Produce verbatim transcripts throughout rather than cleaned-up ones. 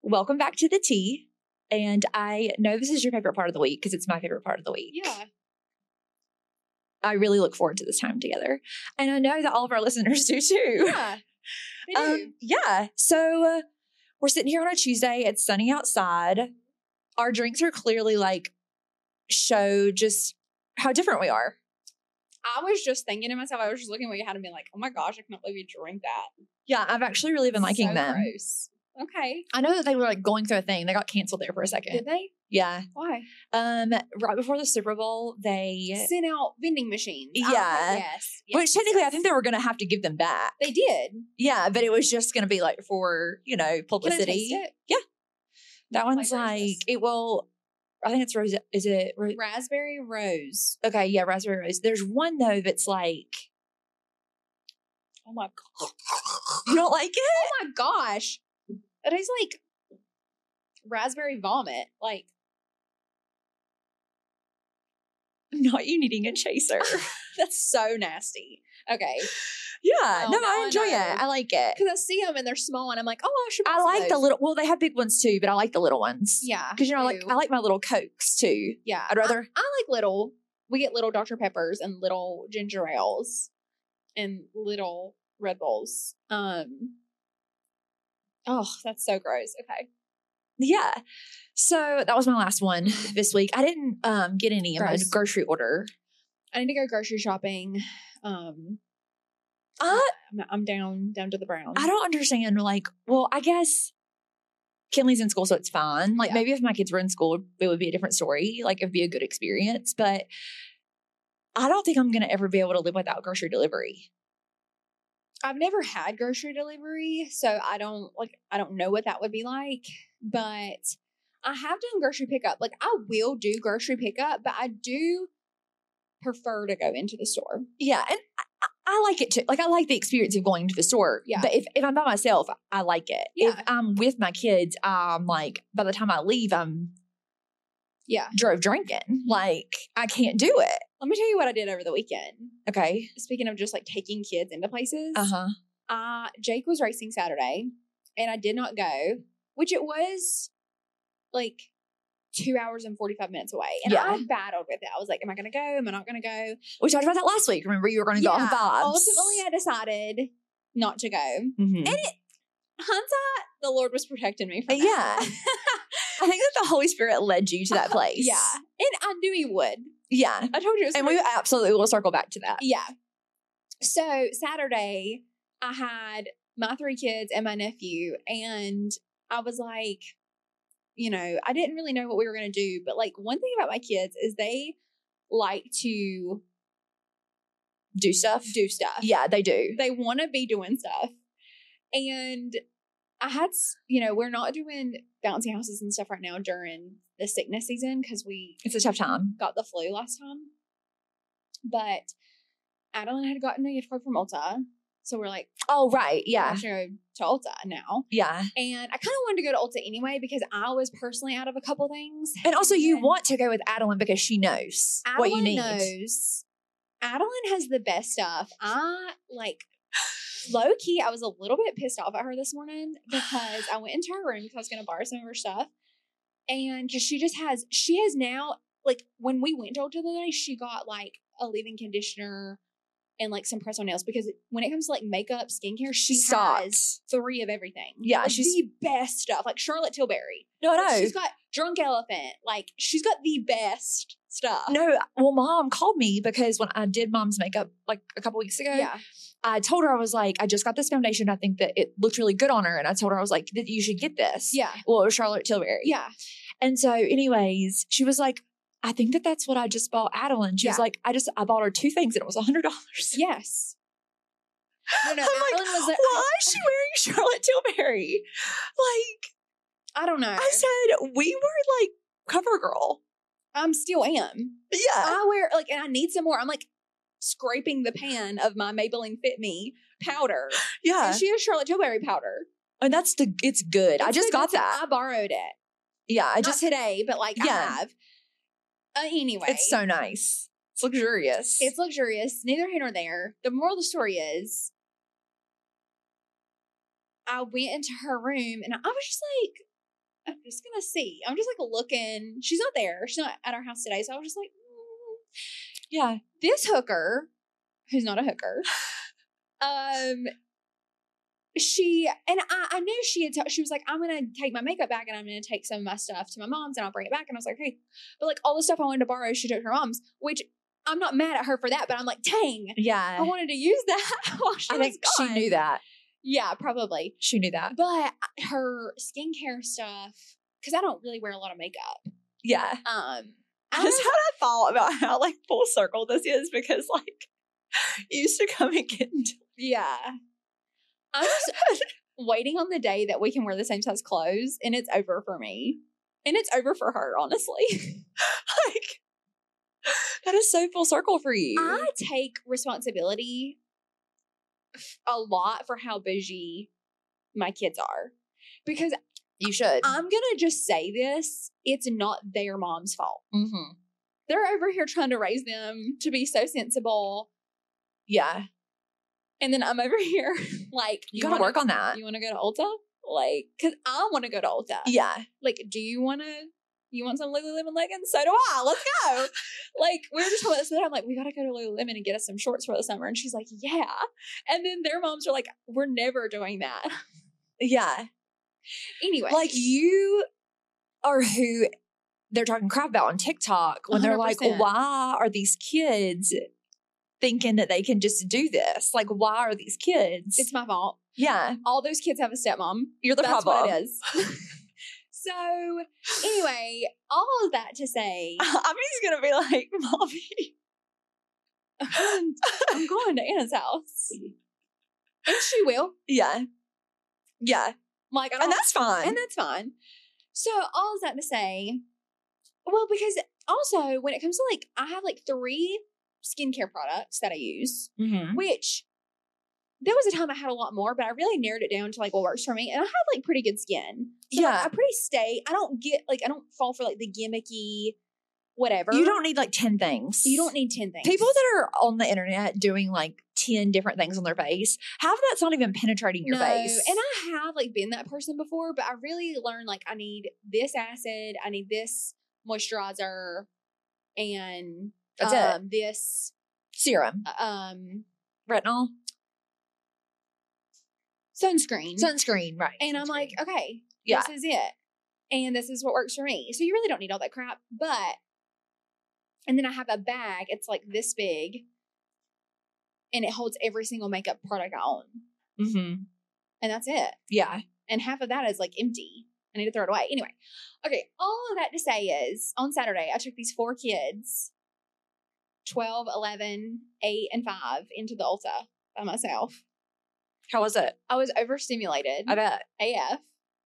welcome back to the tea. And I know this is your favorite part of the week because it's my favorite part of the week. Yeah. I really look forward to this time together. And I know that all of our listeners do too. Yeah. They do. Um, yeah. So uh, we're sitting here on a Tuesday. It's sunny outside. Our drinks are clearly like show just how different we are. I was just thinking to myself, I was just looking at what you had and being like, oh my gosh, I cannot believe you drank that. Yeah, I've actually really been liking So them. Gross. Okay. I know that they were like going through a thing. They got canceled there for a second. Did they? Yeah. Why? Um, right before the Super Bowl, they Sent out vending machines. Yeah. Oh, okay, yes. yes. which technically yes. I think they were going to have to give them back. They did. Yeah, but it was just going to be like for, you know, publicity. Can I taste it? Yeah. That one's flavor is like, this? it will, I think it's rose. Is it? Ro- Raspberry rose. okay. Yeah. Raspberry rose. There's one though that's like, Oh my god. you don't like it? Oh my gosh. It tastes like raspberry vomit. Like, Not you needing a chaser. that's so nasty. Okay. Yeah. Oh, no, now I I enjoy know. it. I like it. Because I see them and they're small and I'm like, oh, I should buy I some like of the those. little, well, they have big ones too, but I like the little ones. Yeah. Because, you know, I like, Ew. I like my little Cokes too. Yeah. I'd rather, I, I like little. We get little Doctor Peppers and little ginger ales and little Red Bulls. Um. Oh, that's so gross. Okay. yeah. So that was my last one this week. I didn't um get any in my Gross. grocery order. I need to go grocery shopping. Um. Uh, I'm, I'm down down to the brown. I don't understand. Like, well, I guess Kinley's in school, so it's fine. Like, Yeah. maybe if my kids were in school, it would be a different story. Like, it'd be a good experience. But I don't think I'm going to ever be able to live without grocery delivery. I've never had grocery delivery, so I don't like I don't know what that would be like, but I have done grocery pickup. Like I will do grocery pickup, but I do prefer to go into the store. Yeah, and I, I like it too. Like, I like the experience of going to the store. Yeah. But if, if I'm by myself, I like it. Yeah. If I'm with my kids, I'm like, by the time I leave, I'm Yeah. drove drinking. Like, I can't do it. Let me tell you what I did over the weekend. Okay. Speaking of just like taking kids into places, Uh-huh. uh Jake was racing Saturday and I did not go, which it was like two hours and forty-five minutes away. And Yeah. I battled with it. I was like, am I going to go? Am I not going to go? We talked about that last week. Remember, you were going to go on vibes. Ultimately, I decided not to go. Mhm. And it, hindsight, the Lord was protecting me from Yeah. that. I think that the Holy Spirit led you to that place. Yeah. And I knew he would. Yeah. I told you it was And we absolutely will circle back to that. Yeah. So Saturday, I had my three kids and my nephew, and I was like, you know, I didn't really know what we were going to do, but like one thing about my kids is they like to Do stuff. do stuff. Yeah, they do. They want to be doing stuff. And I had, s- you know, we're not doing bouncy houses and stuff right now during the sickness season because we It's a tough time. got the flu last time. But Adeline had gotten a gift card from Ulta. So we're like, Oh, right. yeah, Yeah. I should go to Ulta now. Yeah. And I kind of wanted to go to Ulta anyway because I was personally out of a couple things. And also, you And want to go with Adeline because she knows what you Adeline need. knows. Adeline has the best stuff. I like low key. I was a little bit pissed off at her this morning because I went into her room because I was going to borrow some of her stuff, and because she just has, she has now like when we went to Ulta the other day, she got like a leave-in conditioner and like some press on nails because when it comes to like makeup, skincare, she Stocked. has three of everything. Yeah, Like, she's- the best stuff. Like Charlotte Tilbury. No, Like, no. she's got Drunk Elephant. Like she's got the best stuff. No, well, mom called me because when I did mom's makeup like a couple weeks ago, Yeah. I told her, I was like, I just got this foundation. I think that it looked really good on her. And I told her, I was like, that you should get this. Yeah. Well, it was Charlotte Tilbury. Yeah. And so, anyways, she was like, I think that that's what I just bought Adeline. She was Yeah. like, I just, I bought her two things and it was a hundred dollars. Yes. No, no, I'm Adeline like, was there. why is she wearing Charlotte Tilbury? Like, I don't know. I said, we were like CoverGirl. I'm still am. Yeah. I wear like, and I need some more. I'm like scraping the pan of my Maybelline Fit Me powder. yeah. And she has Charlotte Tilbury powder. And that's the, it's good. I It's just good. got That's- that. I borrowed it. yeah. I Not just, today, but like I Yeah. have. Uh, anyway, it's so nice. It's luxurious. it's luxurious. Neither here nor there. The moral of the story is, I went into her room and I was just like, I'm just gonna see. I'm just like looking. She's not there. She's not at our house today. So I was just like, mm. Yeah. This hooker, who's not a hooker, um, she and I, I knew she had. T- she was like, I'm gonna take my makeup back and I'm gonna take some of my stuff to my mom's and I'll bring it back. And I was like, hey, but like all the stuff I wanted to borrow, she took to her mom's, which I'm not mad at her for that. But I'm like, dang, Yeah. I wanted to use that while she I was think gone. she knew that. Yeah, probably. She knew that. But her skincare stuff, because I don't really wear a lot of makeup. Yeah. Um, I I just was, had a thought about how like full circle this is because like you used to come and get into yeah. I'm just waiting on the day that we can wear the same size clothes, and it's over for me. And it's over for her, honestly. like that is so full circle for you. I take responsibility a lot for how bougie my kids are. Because you should. I'm going to just say this. It's not their mom's fault. Mm-hmm. They're over here trying to raise them to be so sensible. Yeah. And then I'm over here like, You, gotta wanna, work on that. You want to go to Ulta? Like, because I want to go to Ulta. Yeah. Like, do you want to, you want some Lululemon leggings? So do I. Let's go. Like, we were just talking about this today. I'm like, we got to go to Lululemon and get us some shorts for the summer. And she's like, yeah. And then their moms are like, we're never doing that. Yeah. Anyway. Like you are who they're talking crap about on TikTok when they're one hundred percent. like, why are these kids thinking that they can just do this? Like, why are these kids? It's my fault. Yeah. All those kids have a stepmom. You're the That's problem. what it is. So, anyway, all of that to say, I'm just going to be like, Mommy. I'm going, I'm going to Anna's house. And she will. Yeah. Yeah. Like, I don't, And that's fine. and that's fine. So, all of that to say, well, because also when it comes to like, I have like three skincare products that I use, mm-hmm. which there was a time I had a lot more, but I really narrowed it down to like what works for me. And I have like pretty good skin. So Yeah. like, I pretty stay. I don't get like, I don't fall for like the gimmicky whatever. You don't need like ten things. You don't need ten things. People that are on the internet doing like ten different things on their face, half of that's not even penetrating your no. face. And I have like been that person before, but I really learned like I need this acid, I need this moisturizer, and That's um, this serum, um retinol, sunscreen. sunscreen, right? And I'm Sunscreen. like, okay, Yeah. this is it. And this is what works for me. So you really don't need all that crap. But, and then I have a bag. It's like this big. And it holds every single makeup product I own. Mm-hmm. And that's it. Yeah. And half of that is like empty. I need to throw it away. Anyway. Okay. All of that to say is on Saturday, I took these four kids, twelve, eleven, eight, and five, into the Ulta by myself. How was it? I was overstimulated. I bet. A F.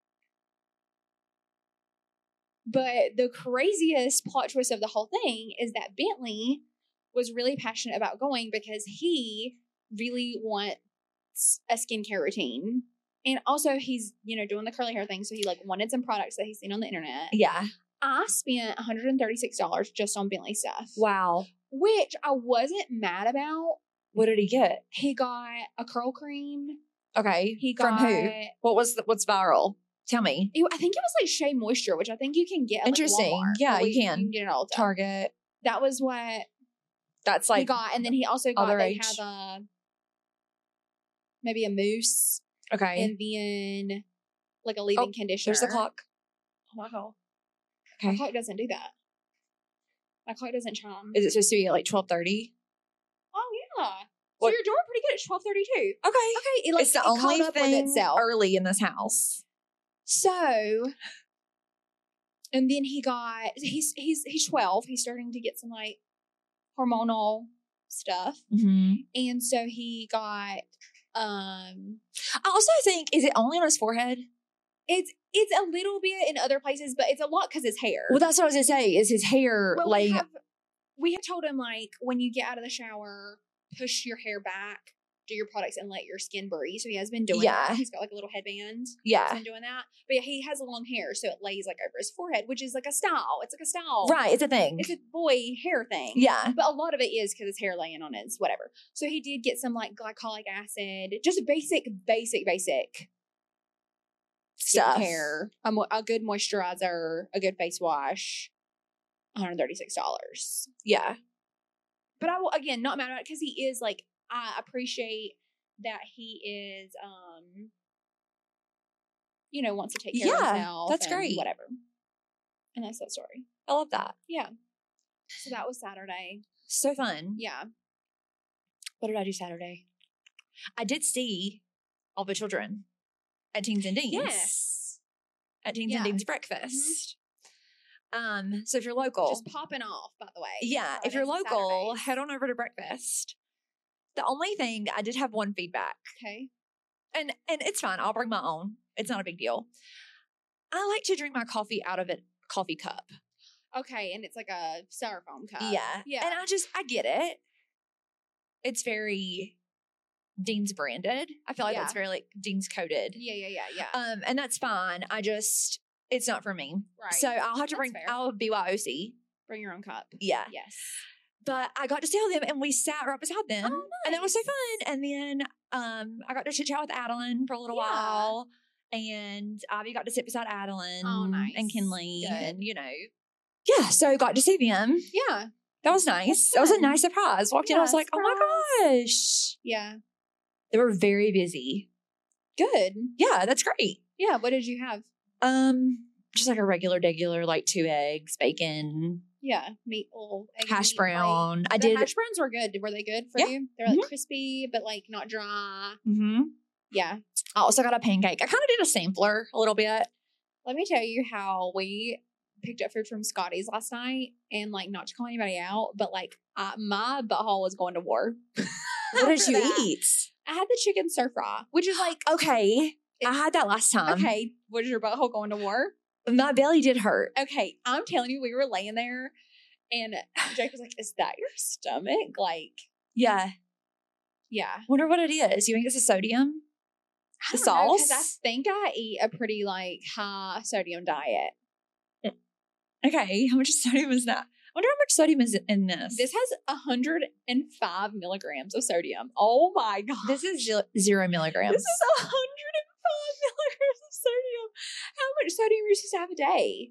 But the craziest plot twist of the whole thing is that Bentley was really passionate about going because he really wants a skincare routine. And also he's, you know, doing the curly hair thing. So he like wanted some products that he's seen on the internet. Yeah. I spent one hundred thirty-six dollars just on Bentley stuff. Wow. Which I wasn't mad about. What did he get? He got a curl cream. Okay. He got, From who? What was the, what's viral? Tell me. It, I think it was like Shea Moisture, which I think you can get at Interesting. Like Walmart. Yeah, Or you can. You can get it all the time. Target. That was what That's he like got. And then he also got, other they age. have a, maybe a mousse okay. and then like a leave-in Oh, conditioner. There's the clock. Oh, wow. Okay. My clock doesn't do that. My clock doesn't chime. Is it supposed to be at like twelve thirty? Oh, yeah. What- So you're doing pretty good at twelve thirty-two. Okay. Okay. It, like, It's the it only caught up with thing itself. early in this house. So, and then he got, he's, he's, he's twelve. He's starting to get some like hormonal stuff. Mm-hmm. And so he got, um, I also think, is it only on his forehead? it's, it's a little bit in other places, but it's a lot because his hair. Well, that's what I was going to say. Is his hair Well, we laying? have, we have told him like when you get out of the shower, push your hair back, do your products, and let your skin breathe. So he has been doing Yeah. that. He's got like a little headband. He's Yeah. been doing that. But yeah, he has long hair, so it lays like over his forehead, which is like a style. It's like a style. Right. It's a thing. It's a boy hair thing. Yeah. But a lot of it is because his hair laying on his whatever. So he did get some like glycolic acid, just basic, basic, basic stuff. skincare, a, mo- a good moisturizer, a good face wash, one hundred thirty-six dollars. Yeah. But I will, again, not mad about it because he is like, I appreciate that he is, um, you know, wants to take care Yeah, of himself. that's and great. Whatever. And that's that story. I love that. Yeah. So that was Saturday. So fun. Yeah. What did I do Saturday? I did see all the children at Teens and Deans. Yes. At Teens Yeah. and Deans breakfast. Um, so if you're local, Just popping off, by the way. yeah, if you're Fridays and local, Saturdays. head on over to breakfast. The only thing I did have one feedback, Okay. and and it's fine. I'll bring my own. It's not a big deal. I like to drink my coffee out of a coffee cup. Okay. And it's like a styrofoam cup. yeah, Yeah. and I just I get it. It's very Dean's branded. I feel like Yeah. that's very like Dean's coded. yeah, yeah, yeah, yeah. Um, and that's fine. I just it's not for me. right. So I'll have to That's bring. fair. I'll B Y O C. Bring your own cup. Yeah. Yes. But I got to see all them, and we sat right beside them, Oh, and that was so nice. fun. And then um, I got to chit chat with Adeline for a little Yeah. while, and Ivy got to sit beside Adeline Oh, nice. and Kinley, Good. and you know, yeah. So got to see them. Yeah. That was nice. That was a fun. nice surprise. Walked in, I Yeah, was like, oh my gosh. Yeah. They were very busy. Good. Yeah, that's great. Yeah. What did you have? Um, just like a regular, regular, like two eggs, bacon, Yeah. Meat, little egg and hash meat plate. brown. I The did. hash browns were good. Were they good for Yeah. you? They're like crispy, but like not dry. hmm Yeah. I also got a pancake. I kind of did a sampler a little bit. Let me tell you how we picked up food from Scotty's last night, and like not to call anybody out, but like uh, my butthole was going to war. What did For you that. eat? I had the chicken stir fry, which is like Okay. I had that last time. okay. Was your butthole going to war? My belly did hurt. Okay, I'm telling you, we were laying there, and Jake was like, "Is that your stomach?" Like, Yeah. yeah. Wonder what it is. You think it's a sodium? I The don't know, 'cause sauce? I think I eat a pretty like high sodium diet. Okay. How much sodium is that? I wonder how much sodium is in this. This has one hundred five milligrams of sodium. Oh my god. This is zero, zero milligrams. This is one hundred five milligrams of sodium. How much sodium are you supposed to have a day?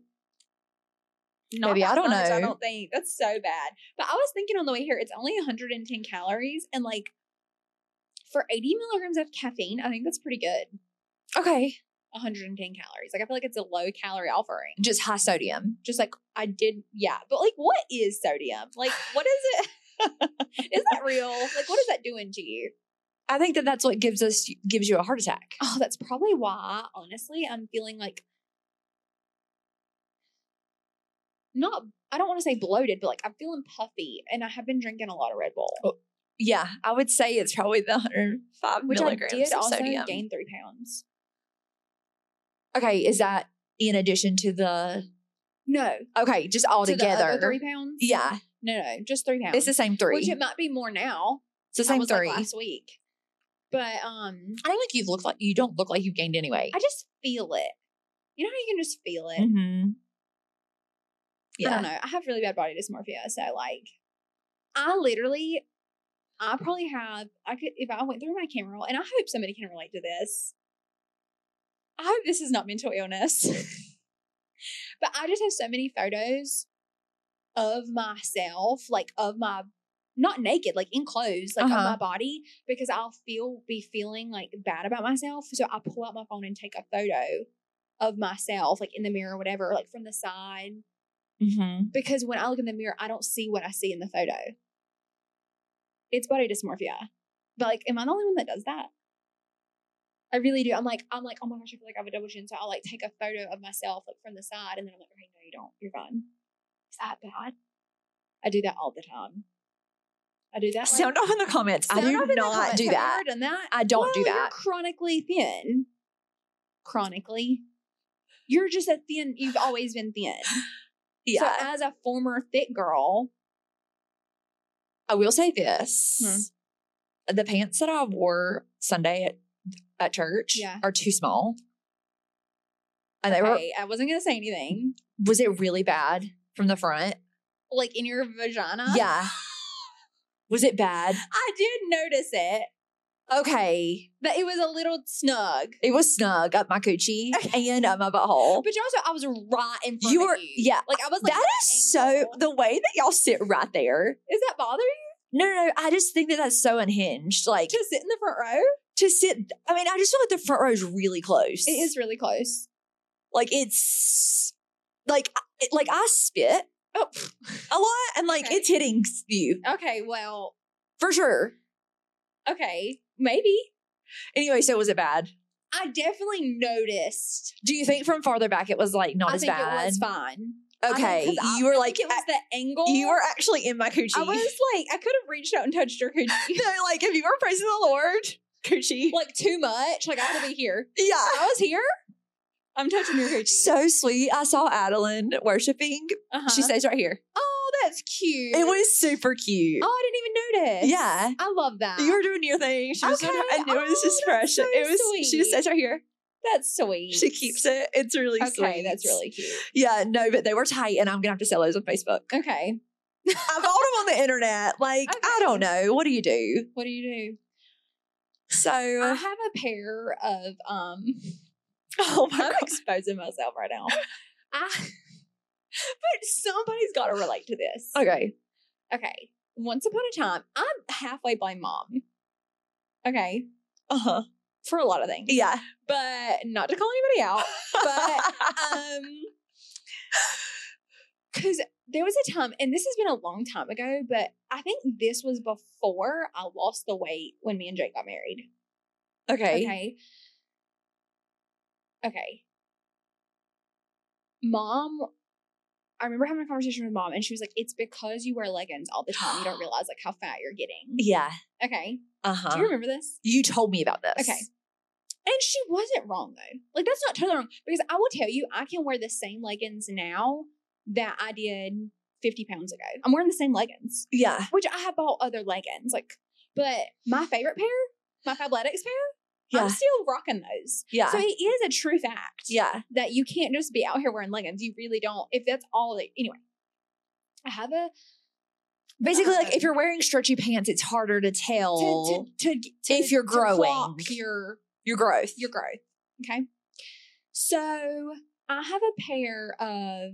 Not Maybe, that I don't much, I know. don't think. That's so bad. But I was thinking on the way here, it's only one hundred ten calories. And like for eighty milligrams of caffeine, I think that's pretty good. Okay. one hundred ten calories. Like I feel like it's a low calorie offering. Just high sodium. Just like I did, yeah. But like, what is sodium? Like, what is it? Is that real? Like, what is that doing to you? I think that that's what gives us gives you a heart attack. Oh, that's probably why, honestly, I'm feeling like not, I don't want to say bloated, but like I'm feeling puffy, and I have been drinking a lot of Red Bull. Oh, Yeah, I would say it's probably the one hundred five Which I milligrams did of also sodium. gain three pounds. Okay, is that in addition to the? No. Okay, just all To the together. other three pounds? Yeah, No, no, just three pounds. it's the same three. Which it might be more now. it's the That same was, like, three. last week. But um, I don't think you look like you don't look like you've gained any weight. I just feel it. You know how you can just feel it? Mm-hmm. I Yeah. don't know. I have really bad body dysmorphia. So like I literally I probably have I could if I went through my camera roll, and I hope somebody can relate to this. I hope this is not mental illness. But I just have so many photos of myself, like of my not naked, like in clothes, like Uh-huh. of my body, because I'll feel be feeling like bad about myself. So I pull out my phone and take a photo of myself, like in the mirror or whatever, like from the side. Mm-hmm. Because when I look in the mirror, I don't see what I see in the photo. It's body dysmorphia. But like, am I the only one that does that? I really do. I'm like, I'm like, oh my gosh, I feel like I have a double chin. So I'll like take a photo of myself like from the side, and then I'm like, okay, no, you don't. You're fine. Is that bad? I do that all the time. I do that. like- Sound off in the comments. I Sound do off in the not comments. do Have you that. ever done that? I don't Well, do you're that. chronically thin. Chronically. You're just a thin, you've always been thin. Yeah. So as a former thick girl, I will say this. Hmm. The pants that I wore Sunday at, at church Yeah. are too small. And they were, okay, I wasn't going to say anything. was it really bad from the front? Like in your vagina? Yeah. Was it bad? I did notice it. Okay. That it was a little snug. It was snug up my coochie and up my butthole. But you also, I was right in front You of were, you. yeah. Like, I was like, That is so, angle. the way that y'all sit right there. Is that bothering you? No, no, no. I just think that that's so unhinged. Like, To sit in the front row? to sit, I mean, I just feel like the front row is really close. It is really close. Like, it's, like, it, like I spit Oh, a lot and, like, Okay. it's hitting you. okay. Well, For sure. okay. Maybe. Anyway, so was it bad? I definitely noticed. Do you think from farther back it was, like, not I as think bad? it was fine. I think Okay. 'cause I- You were, I like, think it was the angle. you were actually in my coochie. I was like, I could have reached out and touched your coochie. No, like, if you were praising the Lord, coochie. Like, too much. Like, I had to be here. Yeah. I was here. I'm touching your coochie. So sweet. I saw Adeline worshiping. Uh-huh. She stays right here. Oh, that's cute. It was super cute. Oh, I didn't even notice. Yeah. I love that. You were doing your thing. She was doing her, Okay. I knew it was just Oh, fresh. that's so it was she just sweet. stays right here. That's sweet. She keeps it. It's really Okay, sweet. that's really cute. Yeah, no, but they were tight and I'm gonna have to sell those on Facebook. Okay. I bought them on the internet. Like, I Okay. don't know. What do you do? What do you do? So I have a pair of um oh my I'm god. exposing myself right now. I but somebody's gotta relate to this. Okay. Okay. Once upon a time, I'm halfway blame mom. Okay. Uh-huh. For a lot of things. Yeah. But not to call anybody out. But um because there was a time, and this has been a long time ago, but I think this was before I lost the weight when me and Jake got married. okay. Okay. Okay. Mom, I remember having a conversation with mom, and she was like, it's because you wear leggings all the time. You don't realize like how fat you're getting. Yeah. Okay. Uh-huh. Do you remember this? You told me about this. Okay. And she wasn't wrong though. Like that's not totally wrong because I will tell you, I can wear the same leggings now that I did fifty pounds ago. I'm wearing the same leggings, Yeah. which I have bought other leggings. Like, but my favorite pair, my Fabletics pair, Yeah. I'm still rocking those. Yeah. So it is a true fact. yeah. That you can't just be out here wearing leggings. You really don't. If that's all that, anyway. I have a Basically, like Uh, if you're wearing stretchy pants, it's harder to tell to, to, to, to if you're to growing. clock your your growth. your growth. Okay. So I have a pair of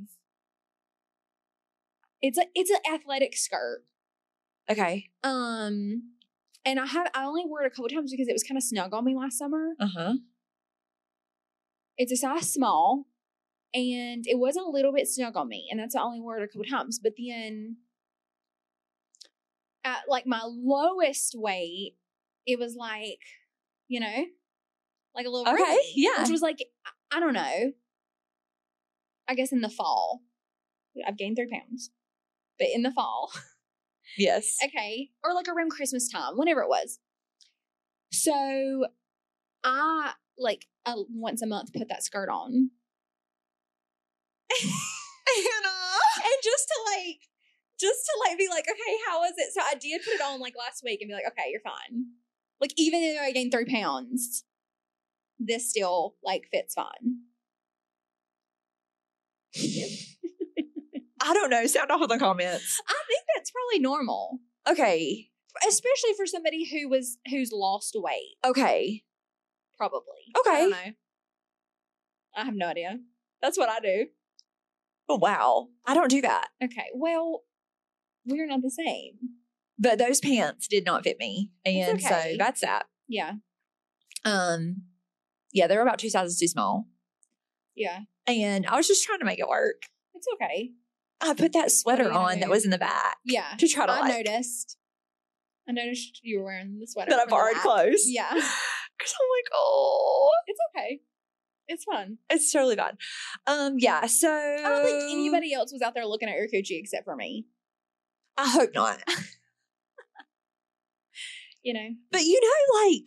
it's a it's an athletic skirt. Okay. Um and I have I only wore it a couple times because it was kind of snug on me last summer. Uh-huh. It's a size small and it was a little bit snug on me, and that's why I only wore it a couple times. But then at like my lowest weight, it was like, you know, like a little Okay, roomy, yeah. which was like, I I don't know. I guess in the fall, I've gained three pounds, but in the fall, Yes. okay, or like around Christmas time, whenever it was. So I like uh, once a month put that skirt on, Hannah. and just to like, just to like be like, okay, how was it? So I did put it on like last week and be like, okay, you're fine. Like even though I gained three pounds, this still like fits fine. I don't know. Sound off in the comments. I think that's probably normal, Okay. especially for somebody who was who's lost weight. Okay. Probably. Okay. I don't know. I have no idea. That's what I do. Oh, wow. I don't do that. Okay. Well, we're not the same. But those pants did not fit me. And It's okay. so that's that. Yeah. Um, yeah, they were about two sizes too small. Yeah. And I was just trying to make it work. It's okay. I put that sweater you gonna on that do? was in the back Yeah. to try to I like noticed. I noticed you were wearing the sweater. that I from the borrowed back. clothes. Yeah. Because I'm like, oh, It's okay. It's fun. it's totally fine. Um, yeah. So I don't think anybody else was out there looking at your coochie except for me. I hope not. You know. But you know, like,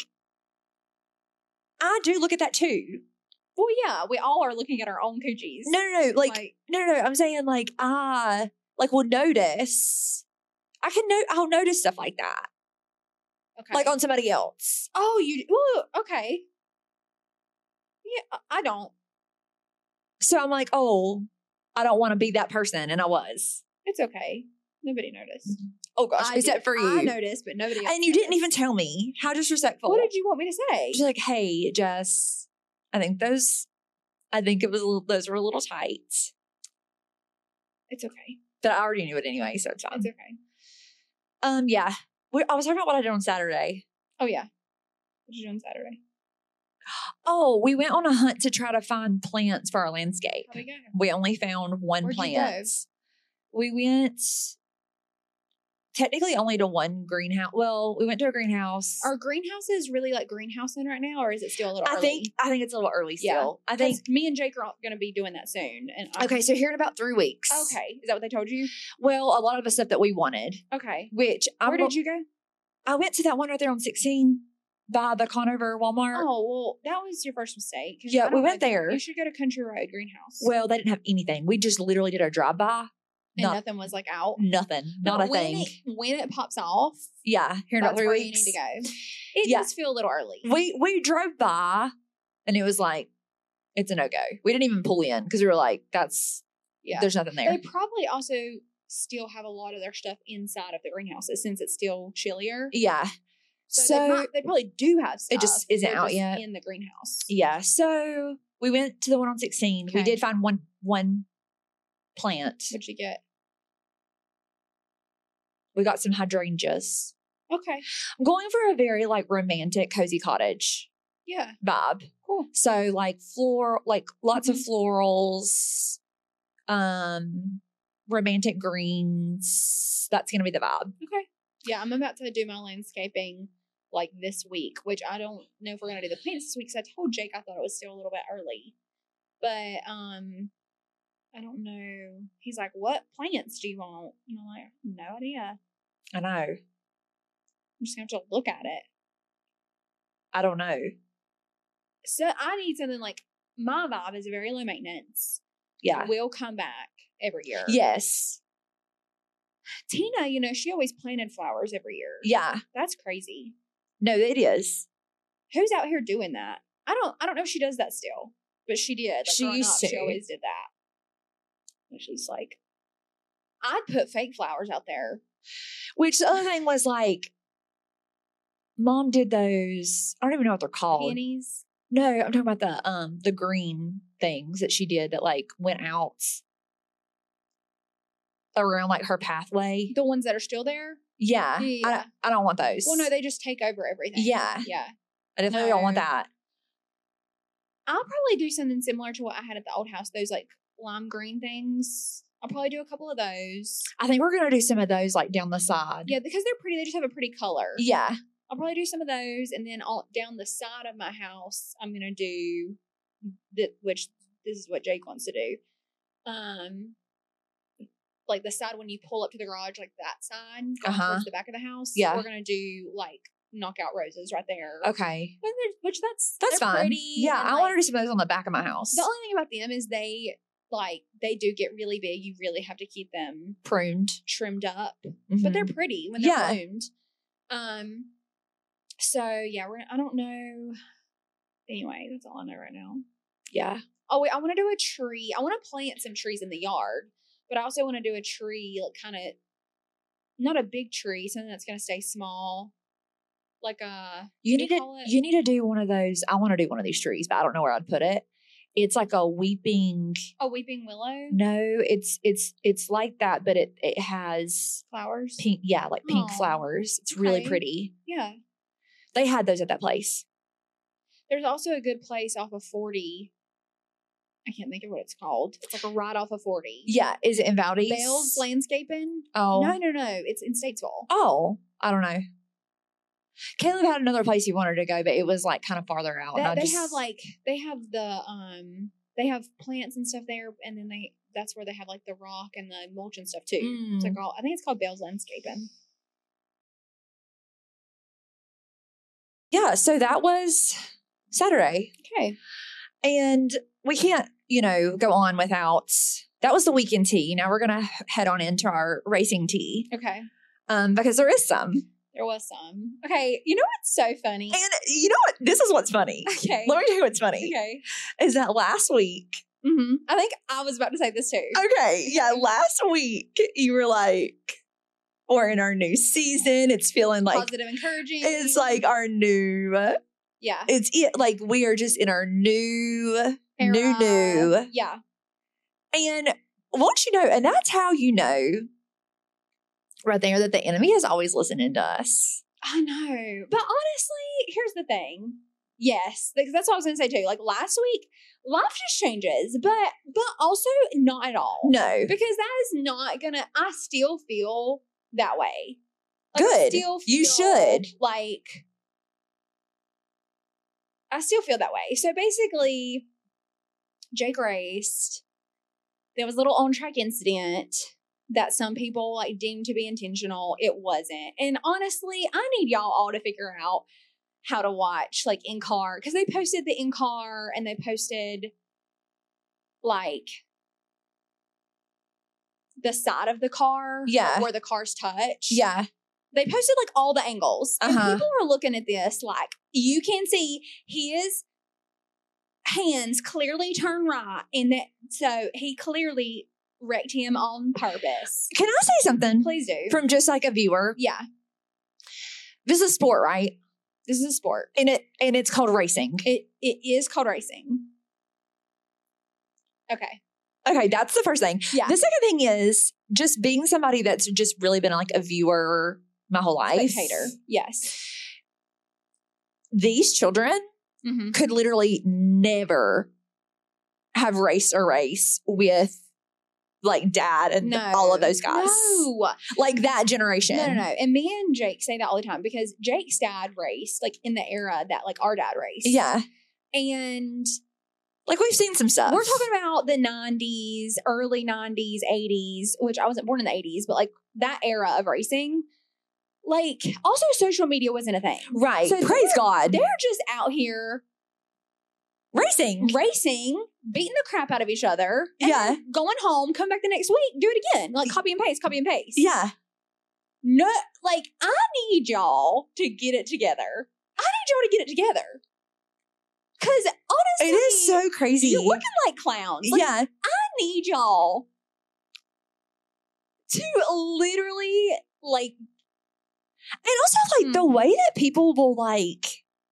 I do look at that too. Well, yeah, we all are looking at our own coochies. No, no, no. Like, Like, no, no, no. I'm saying like I like will notice. I can know. I'll notice stuff like that, okay. like on somebody else. oh, you. Well, okay. Yeah, I don't. So I'm like, oh, I don't want to be that person, and I was. It's okay. Nobody noticed. Oh gosh, I except did. for you. I noticed, but nobody else And you didn't noticed. even tell me. How disrespectful. What did you want me to say? She's like, hey, Jess, I think those, I think it was, a little, those were a little tight. It's okay. But I already knew it anyway, so it's fine. It's okay. Um, yeah. We, I was talking about what I did on Saturday. Oh, yeah. What did you do on Saturday? Oh, we went on a hunt to try to find plants for our landscape. How'd it go? We only found one Where'd you plant. We went technically only to one greenhouse. Well, we went to a greenhouse. Are greenhouses really like greenhousing right now, or is it still a little I early? think I think it's a little early Yeah. still. I think me and Jake are going to be doing that soon. And I'm- okay, so here in about three weeks. Okay. Is that what they told you? Well, a lot of the stuff that we wanted, Okay. which I'm Where did you go? I went to that one right there on sixteen by the Conover Walmart. Oh, well, that was your first mistake. 'cause Yeah, I we don't went like- there. You should go to Country Road Greenhouse. Well, they didn't have anything. We just literally did a drive by. and Not nothing was like out. nothing. Not But a when thing. It, when it pops off, Yeah, here in that's about three where weeks. you need to go. It Yeah. does feel a little early. We we drove by, and it was like, it's a no go. We didn't even pull in because we were like, that's yeah. there's nothing there. They probably also still have a lot of their stuff inside of the greenhouses since it's still chillier. Yeah. So, So, they, might, they probably do have stuff. it just isn't They're out just yet. in the greenhouse. yeah. So we went to the one on sixteen. We Okay. did find one one plant. What'd you get? We got some hydrangeas. Okay. I'm going for a very like romantic cozy cottage Yeah. vibe. Cool. So like floor, like lots of Mhm. florals, um, romantic greens. That's gonna be the vibe. Okay. Yeah, I'm about to do my landscaping like this week, which I don't know if we're gonna do the plants this week. Because I told Jake I thought it was still a little bit early, but um, I don't know. He's like, "What plants do you want?" And I'm like, "No idea. I know. I'm just gonna have to look at it." I don't know. So I need something like my vibe is very low maintenance. Yeah. Will come back every year. Yes. Tina, you know, she always planted flowers every year. Yeah. That's crazy. No, it is. Who's out here doing that? I don't I don't know if she does that still, but she did. Like, She growing used up, to. She always did that. And she's like, I'd put fake flowers out there. Which the other thing was like, mom did those. I don't even know what they're called. Peonies. No, I'm talking about the um the green things that she did that like went out around like her pathway. The ones that are still there. Yeah, Yeah. I, don't- I don't want those. Well, no, they just take over everything. Yeah. Yeah. I definitely don't want no. that. I'll probably do something similar to what I had at the old house, those like lime green things. I'll probably do a couple of those. I think we're gonna do some of those like down the side. Yeah, because they're pretty. They just have a pretty color. Yeah. I'll probably do some of those, and then all down the side of my house, I'm gonna do that. Which this is what Jake wants to do. Um, like the side when you pull up to the garage, like that side, going Uh-huh. towards the back of the house. Yeah. we're gonna do like knockout roses right there. Okay. But they're- which that's That's they're fine. Pretty, Yeah, and, I like, want to do some of those on the back of my house. The only thing about them is they like they do get really big. You really have to keep them Pruned. trimmed up, Mhm. but they're pretty when they're Yeah. bloomed. Um. So yeah, we're. I don't know. Anyway, that's all I know right now. Yeah. Oh wait, I want to do a tree. I want to plant some trees in the yard, but I also want to do a tree, like kind of not a big tree, something that's going to stay small, like a. You what need do to call it? you need to do one of those. I want to do one of these trees, but I don't know where I'd put it. It's like a weeping. a weeping willow No, it's it's it's like that, but it it has flowers. pink. Yeah, like pink Aw, flowers. It's really okay. pretty. Yeah. They had those at that place. There's also a good place off of forty. I can't think of what it's called. It's like a ride off of forty. Yeah, is it in Valdez? Bell's Landscaping. Oh, No, no, no. It's in Statesville. oh, I don't know. Caleb had another place he wanted to go, but it was like kind of farther out. and That, I they just, have like they have the um they have plants and stuff there, and then they that's where they have like the rock and the mulch and stuff too. It's Mm. like all, I think it's called Bell's Landscaping. yeah. So that was Saturday, Okay. and we can't, you know, go on without. That was the weekend tea. Now we're gonna head on into our racing tea, Okay. um, because there is some. There was some. Okay. You know what's so funny? And you know what? This is what's funny. Okay. Let me tell you what's funny. Okay. Is that last week? Mm-hmm. I think I was about to say this too. Okay, yeah, last week you were like, We're in our new season. It's feeling like Positive, encouraging. it's like our new. Uh, yeah, it's it, like we are just in our new, Era. new, new. Yeah, And once you know, and that's how you know, right there, that the enemy is always listening to us. I know. But honestly, here's the thing. Yes, because that's what I was going to say too. Like last week, life just changes, but but also not at all. No, Because that is not going to, I still feel that way. Like, I good. still You feel should. Like, I still feel that way. So basically, Jake raced. There was a little on-track incident that some people like deemed to be intentional. It wasn't. And honestly, I need y'all all to figure out how to watch like in-car, because they posted the in-car and they posted like the side of the car, Yeah. like, where the cars touch. yeah, They posted like all the angles. And Uh-huh. people are looking at this like, you can see his hands clearly turn right, and that so he clearly wrecked him on purpose. Can I say something Please do. from just like a viewer? yeah, This is a sport, right? this is a sport. And it and it's called racing. It it is called racing. Okay. Okay, that's the first thing. Yeah. The second thing is just being somebody that's just really been like a viewer my whole life. Spectator. Yes. These children Mm-hmm. could literally never have raced a race with like dad and No. all of those guys. No. Like that generation. No, no, no. And me and Jake say that all the time because Jake's dad raced like in the era that like our dad raced. Yeah. And Like we've seen some stuff. we're talking about the nineties, early nineties, eighties, which I wasn't born in the eighties, but like that era of racing. Like, also social media wasn't a thing. Right. So Praise they're- God. They're just out here Racing. racing, beating the crap out of each other. And Yeah. then going home, come back the next week, do it again. Like copy and paste, copy and paste. Yeah. No, like I need y'all to get it together. I need y'all to get it together. Cause honestly, It is so crazy. you're looking like clowns. Like, yeah. I need y'all to literally like And also like the Hmm. way that people will like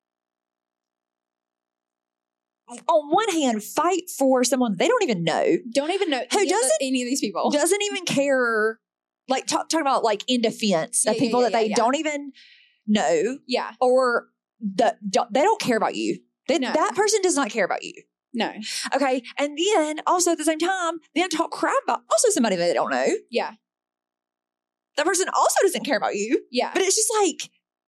on one hand fight for someone they don't even know, don't even know Who any, of, the- doesn't- any of these people. doesn't even care, like talk, talking about like in defense of Yeah, yeah, people yeah, that they yeah, yeah. don't even know Yeah, or the don't- they don't care about you. They, No. That person does not care about you. no, Okay. And then also at the same time, then talk crap about also somebody that they don't know. yeah, That person also doesn't care about you. yeah. But it's just like,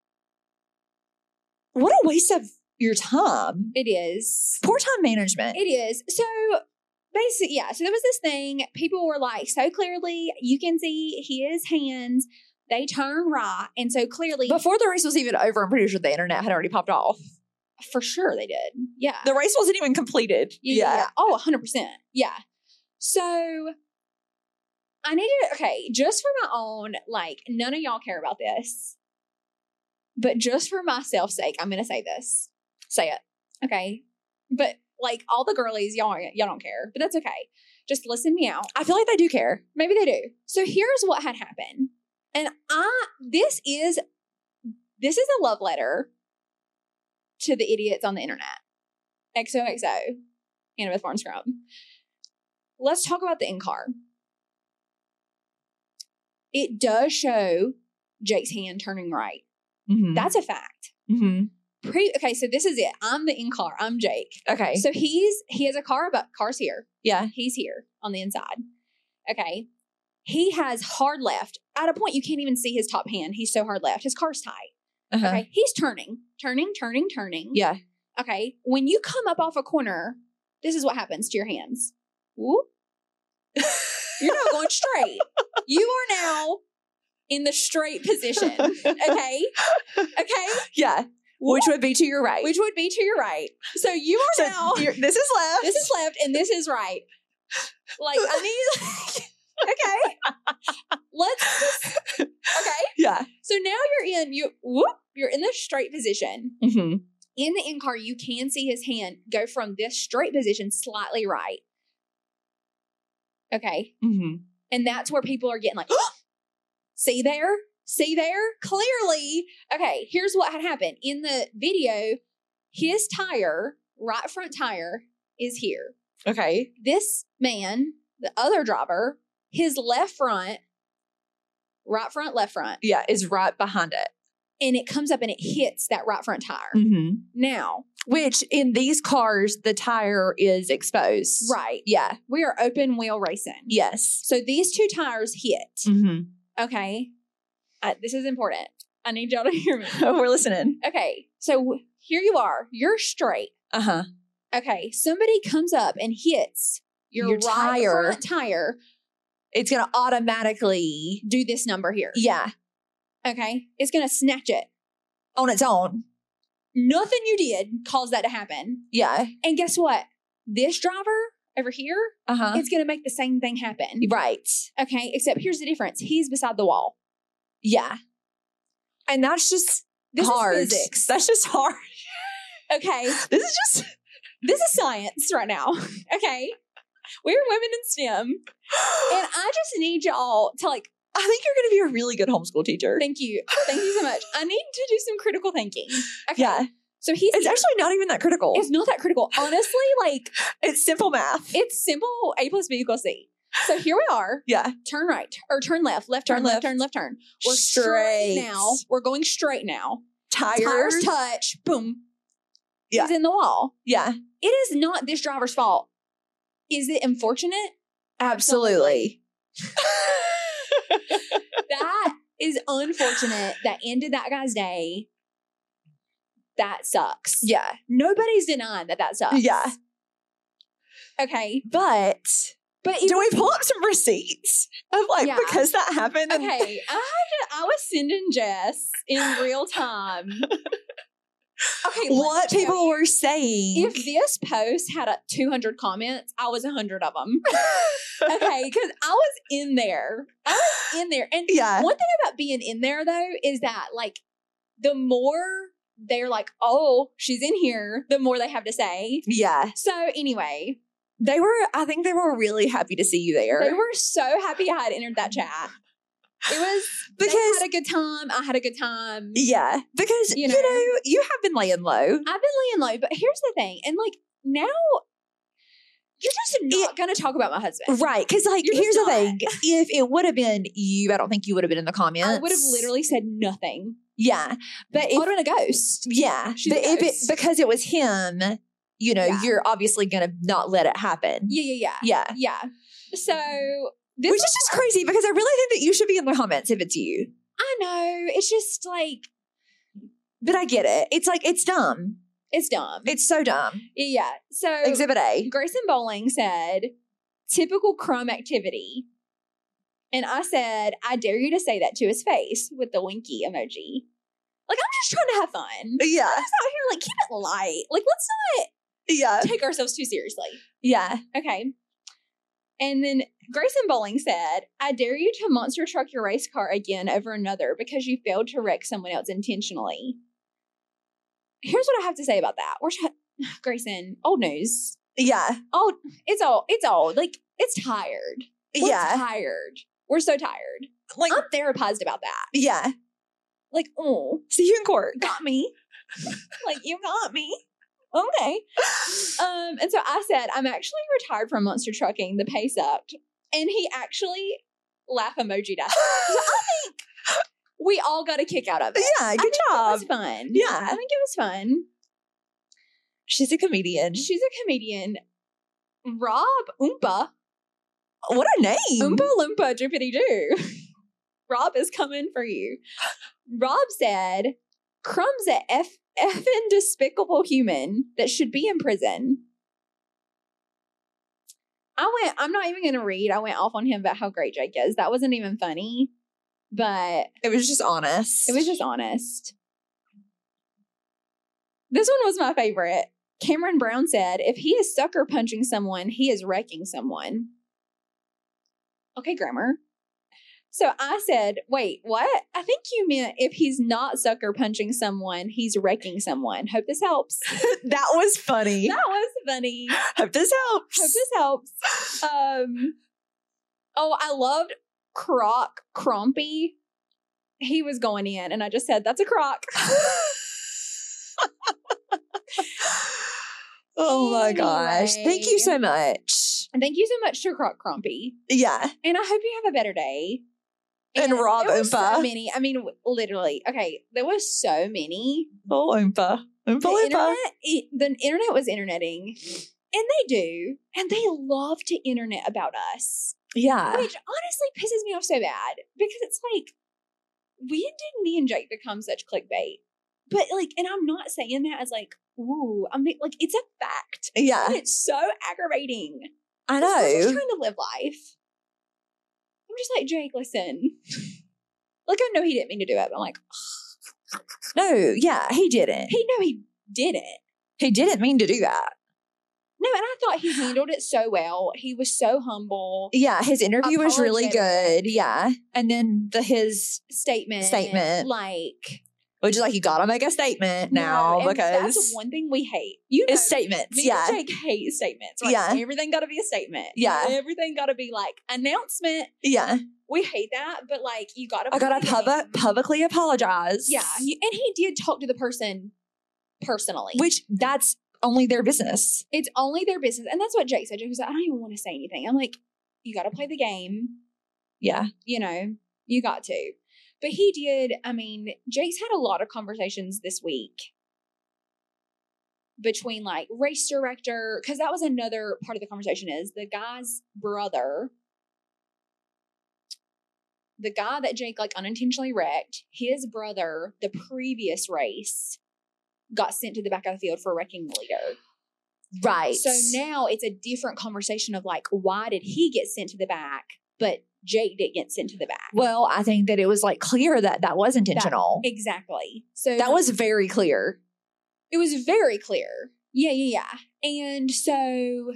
what a waste of your time. It is. Poor time management. It is. So basically, yeah. So there was this thing. People were like, so clearly you can see his hands. They turn right, and so clearly, Before the race was even over, I'm pretty sure the internet had already popped off. for sure they did. Yeah. The race wasn't even completed. Yeah, yeah, yeah. Oh, one hundred percent. Yeah. So I needed, okay, just for my own, like, none of y'all care about this, but just for myself's sake, I'm going to say this. Say it. Okay. But, like, all the girlies, y'all, aren't- y'all don't care, but that's okay. Just listen me out. I feel like they do care. Maybe they do. So here's what had happened. And I, this is, this is a love letter to the idiots on the internet. X O X O, Annabeth Farnscrub. Let's talk about the in-car. It does show Jake's hand turning right. Mm-hmm. That's a fact. mm-hmm. Pre- okay, so this is it. I'm the in-car. I'm Jake. Okay. So he's, he has a car, but car's here. yeah. He's here on the inside. Okay. He has hard left. At a point, you can't even see his top hand. He's so hard left. His car's tight. Uh-huh. Okay. He's turning, turning, turning, turning. Yeah. Okay. When you come up off a corner, this is what happens to your hands. Whoop. You're not going straight. You are now in the straight position. Okay. Okay. Yeah. Which would be to your right. Which would be to your right. So you are so now. you're- this is left. This is left and this is right. Like, I need. Okay. Let's just. Okay. Yeah. So now you're in, you, whoop, you're in the straight position. Mm-hmm. In the in car, you can see his hand go from this straight position slightly right. Okay. Mm-hmm. And that's where people are getting like, See there? See there? Clearly. Okay, here's what had happened. In the video, his tire, right front tire, is here. Okay. This man, the other driver, his left front, right front, left front, Yeah, is right behind it. and it comes up and it hits that right front tire. Mm-hmm. Now, Which in these cars, the tire is exposed. right, Yeah. we are open wheel racing. Yes. So these two tires hit. Mm-hmm. Okay. Uh, this is important. I need y'all to hear me. We're listening. Okay. So here you are. You're straight. Uh-huh. Okay. Somebody comes up and hits your, Your right tire. front tire. It's going to automatically, Do this number here. yeah, Okay. It's going to snatch it. on its own. Nothing you did caused that to happen. Yeah. And guess what? This driver over here, Uh-huh. it's going to make the same thing happen. Right. Okay. Except here's the difference. He's beside the wall. Yeah. And that's just This hard. is physics. That's just hard. Okay. This is just, This is science right now. Okay. We're women in STEM. And I just need y'all to like, I think you're going to be a really good homeschool teacher. thank you. Thank you so much. I need to do some critical thinking. Okay. Yeah. So he's It's actually not even that critical. it's not that critical. Honestly, like It's simple math. it's simple A plus B equals C. So here we are. Yeah. Turn right or turn left, left turn, Turn left, left. turn, left turn. We're straight. Straight. now. We're going straight now. Tires. Tires touch. Boom. Yeah. He's in the wall. Yeah. It is not this driver's fault. Is it unfortunate? Absolutely. That is unfortunate. That ended that guy's day. That sucks. Yeah. Nobody's denying that that sucks. Yeah. Okay. But But it do we was- pull up some receipts of like, Yeah. because that happened? and- Okay. I had to, I was sending Jess in real time. Okay. let me what tell people you, were saying. If this post had a two hundred comments, I was one hundred of them. Okay. Because I was in there. I was in there. And yeah. one thing about being in there, though, is that, like, the more they're like, oh, she's in here, the more they have to say. Yeah. So, anyway, They were, I think they were really happy to see you there. they were so happy I had entered that chat. It was because they Because- had a good time. I had a good time. Yeah. Because, You you know. know, you have been laying low. I've been laying low, but here's the thing. And, like, now you're just not going to talk about my husband. Right. Because, like, You're just here's the not. thing. If it would have been you, I don't think you would have been in the comments. I would have literally said nothing. Yeah. But I if, would have been a ghost. yeah. She's but a if it, ghost. because it was him, you know, Yeah. you're obviously going to not let it happen. Yeah, yeah, yeah. Yeah. Yeah. So, this Which was is just crazy because I really think that you should be in the comments if it's you. I know. It's just like, But I get it. It's like, it's dumb. it's dumb. It's so dumb. Yeah. So Exhibit A. Grayson Bowling said, typical crumb activity. And I said, I dare you to say that to his face with the winky emoji. Like, I'm just trying to have fun. Yeah. I'm just out here, like, keep it light. Like, let's Yeah. not take ourselves too seriously. Yeah. Okay. And then Grayson Bowling said, I dare you to monster truck your race car again over another because you failed to wreck someone else intentionally. Here's what I have to say about that. We're try- Grayson, old news. Yeah. Old, it's old. It's old. Like, it's tired. We're Yeah. tired. We're so tired. Like, I'm therapized about that. yeah. Like, oh, See you in court. got me. Like, you got me. Okay. Um, and so I said, I'm actually retired from monster trucking. The pay sucked. And he actually laugh emoji'd us. So I think we all got a kick out of it. Yeah. I Good think job. It was fun. Yeah. I think it was fun. She's a comedian. She's a comedian. Rob Oompa. What a name. Oompa Loompa drippity doo. Rob is coming for you. Rob said, Crumb's a F effing despicable human that should be in prison. I went, I'm not even going to read. I went off on him about how great Jake is. That wasn't even funny, but It was just honest. it was just honest. This one was my favorite. Cameron Brown said, if he is sucker punching someone, he is wrecking someone. Okay, grammar. So I said, wait, what? I think you meant if he's not sucker punching someone, he's wrecking someone. Hope this helps. that was funny. That was funny. Hope this helps. Hope this helps. Um, oh, I loved Croc Crumpy he was going in, and I just said, "That's a crock." Oh my gosh. Thank you so much. And thank you so much to Croc Crumpy. Yeah. And I hope you have a better day. And, and Rob there were so Oompa. many. I mean, literally. Okay, there was so many. Oh, Oompa. Oompa the Loompa. internet, it, the internet was interneting. And they do. And they love to internet about us. Yeah. Which honestly pisses me off so bad. Because it's like, when did me and Jake become such clickbait? But like, and I'm not saying that as like, ooh, I mean, like, it's a fact. Yeah. And it's so aggravating. I This person's know. trying to live life. I'm just like, Jake, listen. Like, I know he didn't mean to do it, but I'm like, No, yeah, he didn't. he no, he didn't. He didn't mean to do that. No, and I thought he handled it so well. He was so humble. Yeah, his interview was really Apologetic. good. Yeah. And then the his Statement. Statement. Like, which is like, you gotta make a statement now no, and because that's one thing we hate. You know, it's statements. me Yeah. and Jake hate statements. Right? Yeah. Everything got to be a statement. Yeah. Everything got to be like announcement. Yeah. We hate that, but like you got to. I gotta pub- publicly apologize. Yeah, he- and he did talk to the person personally, Which that's only their business. it's only their business, and that's what Jake said. Jake was like, I don't even want to say anything. I'm like, you got to play the game. Yeah. You know, you got to. But he did. I mean, Jake's had a lot of conversations this week between like race director, because that was another part of the conversation. Is the guy's brother. The guy that Jake like unintentionally wrecked, his brother, the previous race, got sent to the back of the field for wrecking the leader. Right. So now it's a different conversation of like, why did he get sent to the back, but Jake didn't get sent to the back? Well, I think that it was like clear that that was intentional. That, exactly. So That was very clear. it was very clear. Yeah, yeah, yeah. And so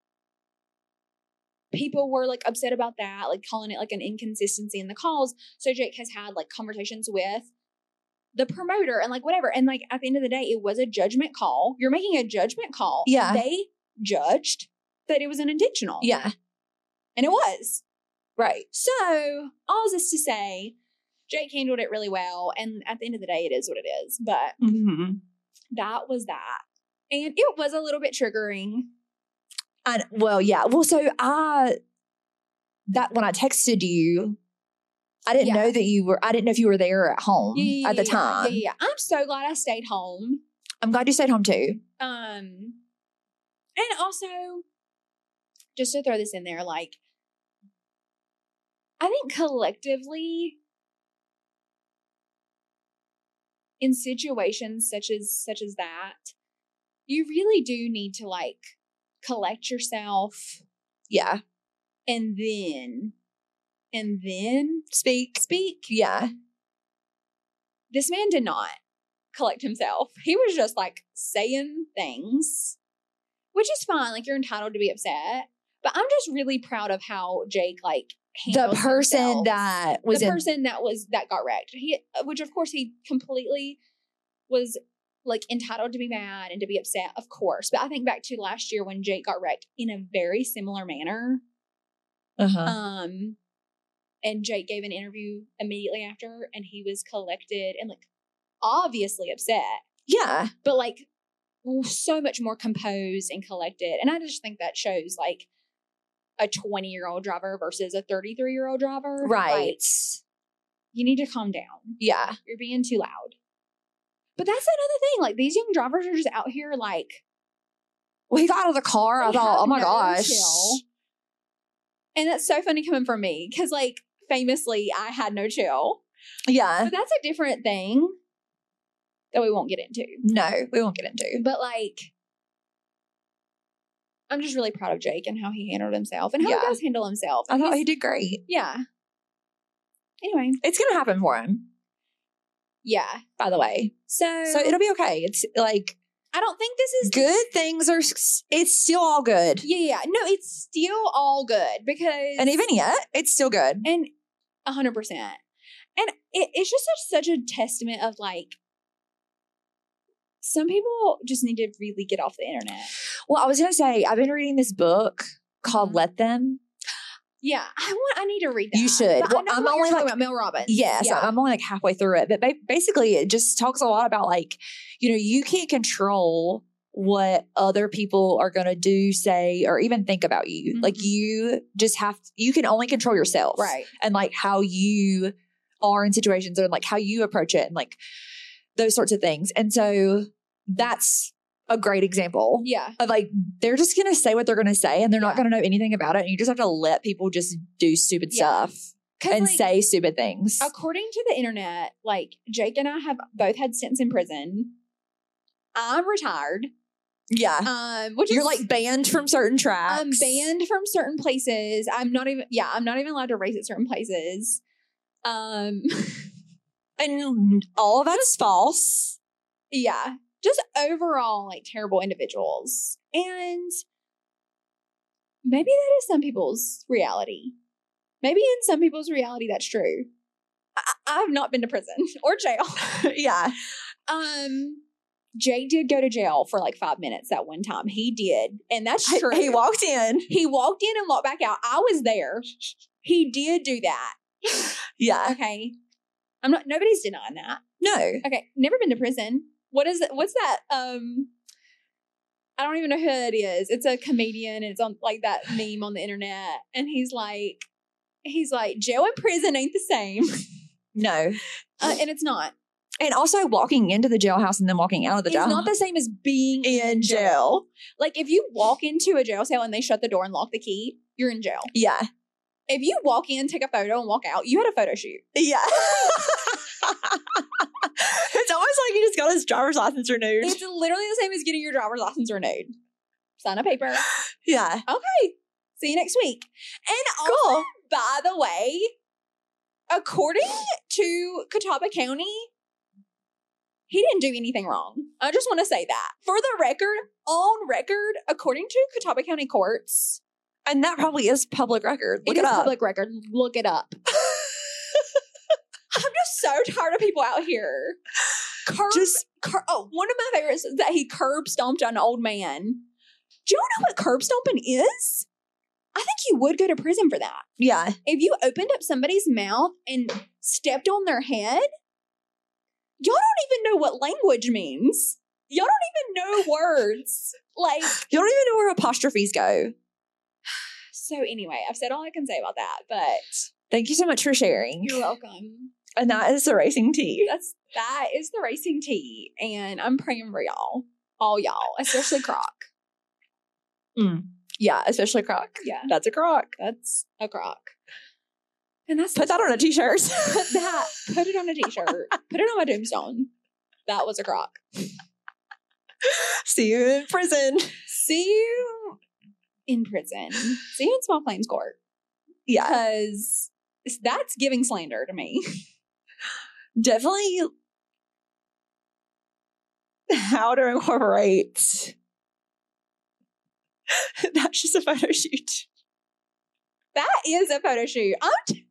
people were like upset about that, like calling it like an inconsistency in the calls. So Jake has had like conversations with the promoter and like whatever. And like at the end of the day, it was a judgment call. You're making a judgment call. Yeah. They judged that it was unintentional. Yeah. And it was. Right. So all this to say, Jake handled it really well. And at the end of the day, it is what it is. But Mm-hmm. that was that. And it was a little bit triggering. And well, yeah. Well, so I that when I texted you, I didn't Yeah. know that you were. I didn't know if you were there at home Yeah, yeah, at the yeah, time. Yeah, yeah, yeah. I'm so glad I stayed home. I'm glad you stayed home too. Um, and also, just to throw this in there, like, I think collectively, in situations such as such as that, you really do need to like collect yourself Yeah. and then and then Speak. speak. Yeah. This man did not collect himself. He was just like saying things, which is fine. Like, you're entitled to be upset. But I'm just really proud of how Jake like The handled person himself. that was the in. person that was that got wrecked. He, which of course he completely was like entitled to be mad and to be upset, of course. But I think back to last year when Jake got wrecked in a very similar manner. Uh-huh. Um, and Jake gave an interview immediately after, and he was collected and like obviously upset, yeah. but like so much more composed and collected. And I just think that shows like a twenty year old driver versus a thirty-three year old driver. Right. Like, you need to calm down. Yeah. You're being too loud. But that's another thing. Like, these young drivers are just out here like, Well, he got out of the car. I they thought, have oh my no gosh. chill. And that's so funny coming from me because, like, famously, I had no chill. Yeah. But that's a different thing that we won't get into. No, we won't get into. But, like, I'm just really proud of Jake and how he handled himself and how Yeah. he does handle himself. I thought He's- he did great. Yeah. Anyway. It's going to happen for him, Yeah. by the way. So, So it'll be okay. It's like I don't think this is good things are, s- it's still all good. Yeah, yeah. No, it's still all good because. And even yet, it's still good. And a hundred percent. And it, it's just such, such a testament of like, some people just need to really get off the internet. Well, I was going to say, I've been reading this book called Mhm. Let Them. Yeah, I want. I need to read that. You should. But Well, I know I'm what only you're talking like- about Mel Robbins. Yes, yeah. I'm only like halfway through it. But ba- basically, it just talks a lot about like, you know, you can't control what other people are going to do, say, or even think about you. Mhm. Like you just have, to, you can only control yourself. right. And like how you are in situations and like how you approach it and like those sorts of things. And so that's a great example Yeah. of like, they're just going to say what they're going to say and they're not Yeah. going to know anything about it. And you just have to let people just do stupid Yeah. stuff 'Cause, and like, say stupid things. according to the internet, like Jake and I have both had stints in prison. I'm retired. Yeah. Um, which You're is like banned from certain tracks. I'm banned from certain places. I'm not even yeah, I'm not even allowed to race at certain places. Um And all of that's false. yeah, just overall like terrible individuals. And maybe that is some people's reality. Maybe in some people's reality that's true. I, I've not been to prison or jail. Yeah. Um Jake did go to jail for like five minutes that one time. He did. And that's true. He walked in. He walked in and walked back out. I was there. He did do that. Yeah. Okay. I'm not nobody's denying that. No. Okay. Never been to prison. What is it? What's that? Um I don't even know who that is. It's a comedian and it's on like that meme on the internet. And he's like, he's like, jail and prison ain't the same. No. Uh, and it's not. And also walking into the jailhouse and then walking out of the It's jail. not the same as being in jail. Like if you walk into a jail cell and they shut the door and lock the key, you're in jail. Yeah. If you walk in, take a photo, and walk out, you had a photo shoot. Yeah. It's almost like he just got his driver's license renewed. It's literally the same as getting your driver's license renewed. Sign a paper. Yeah. Okay. See you next week. And also, Cool. by the way, according to Catawba County, he didn't do anything wrong. I just want to say that. For the record, on record, according to Catawba County courts, And that probably is public record. Look it it, is up. public record. Look it up. I'm just so tired of people out here. Curb, Just cur- oh, one of my favorites is that he curb stomped an old man. Do you know what curb stomping is? I think you would go to prison for that. yeah. If you opened up somebody's mouth and stepped on their head, y'all don't even know what language means. Y'all don't even know words. Like, You don't even know where apostrophes go. so anyway, I've said all I can say about that, but Thank you so much for sharing. you're welcome. And that is the racing tea. That's that is the racing tea, and I'm praying for y'all, all y'all, especially Croc. Mm. Yeah, especially Croc. Yeah, That's a Croc. that's a Croc, and that's Put that on a t-shirt. put that put it on a t-shirt, put it on my tombstone. That was a Croc. See you in prison. See you in prison. See you in Small Claims Court, Yeah. because that's giving slander to me. Definitely how to incorporate. That's just a photo shoot. That is a photo shoot. I'm t-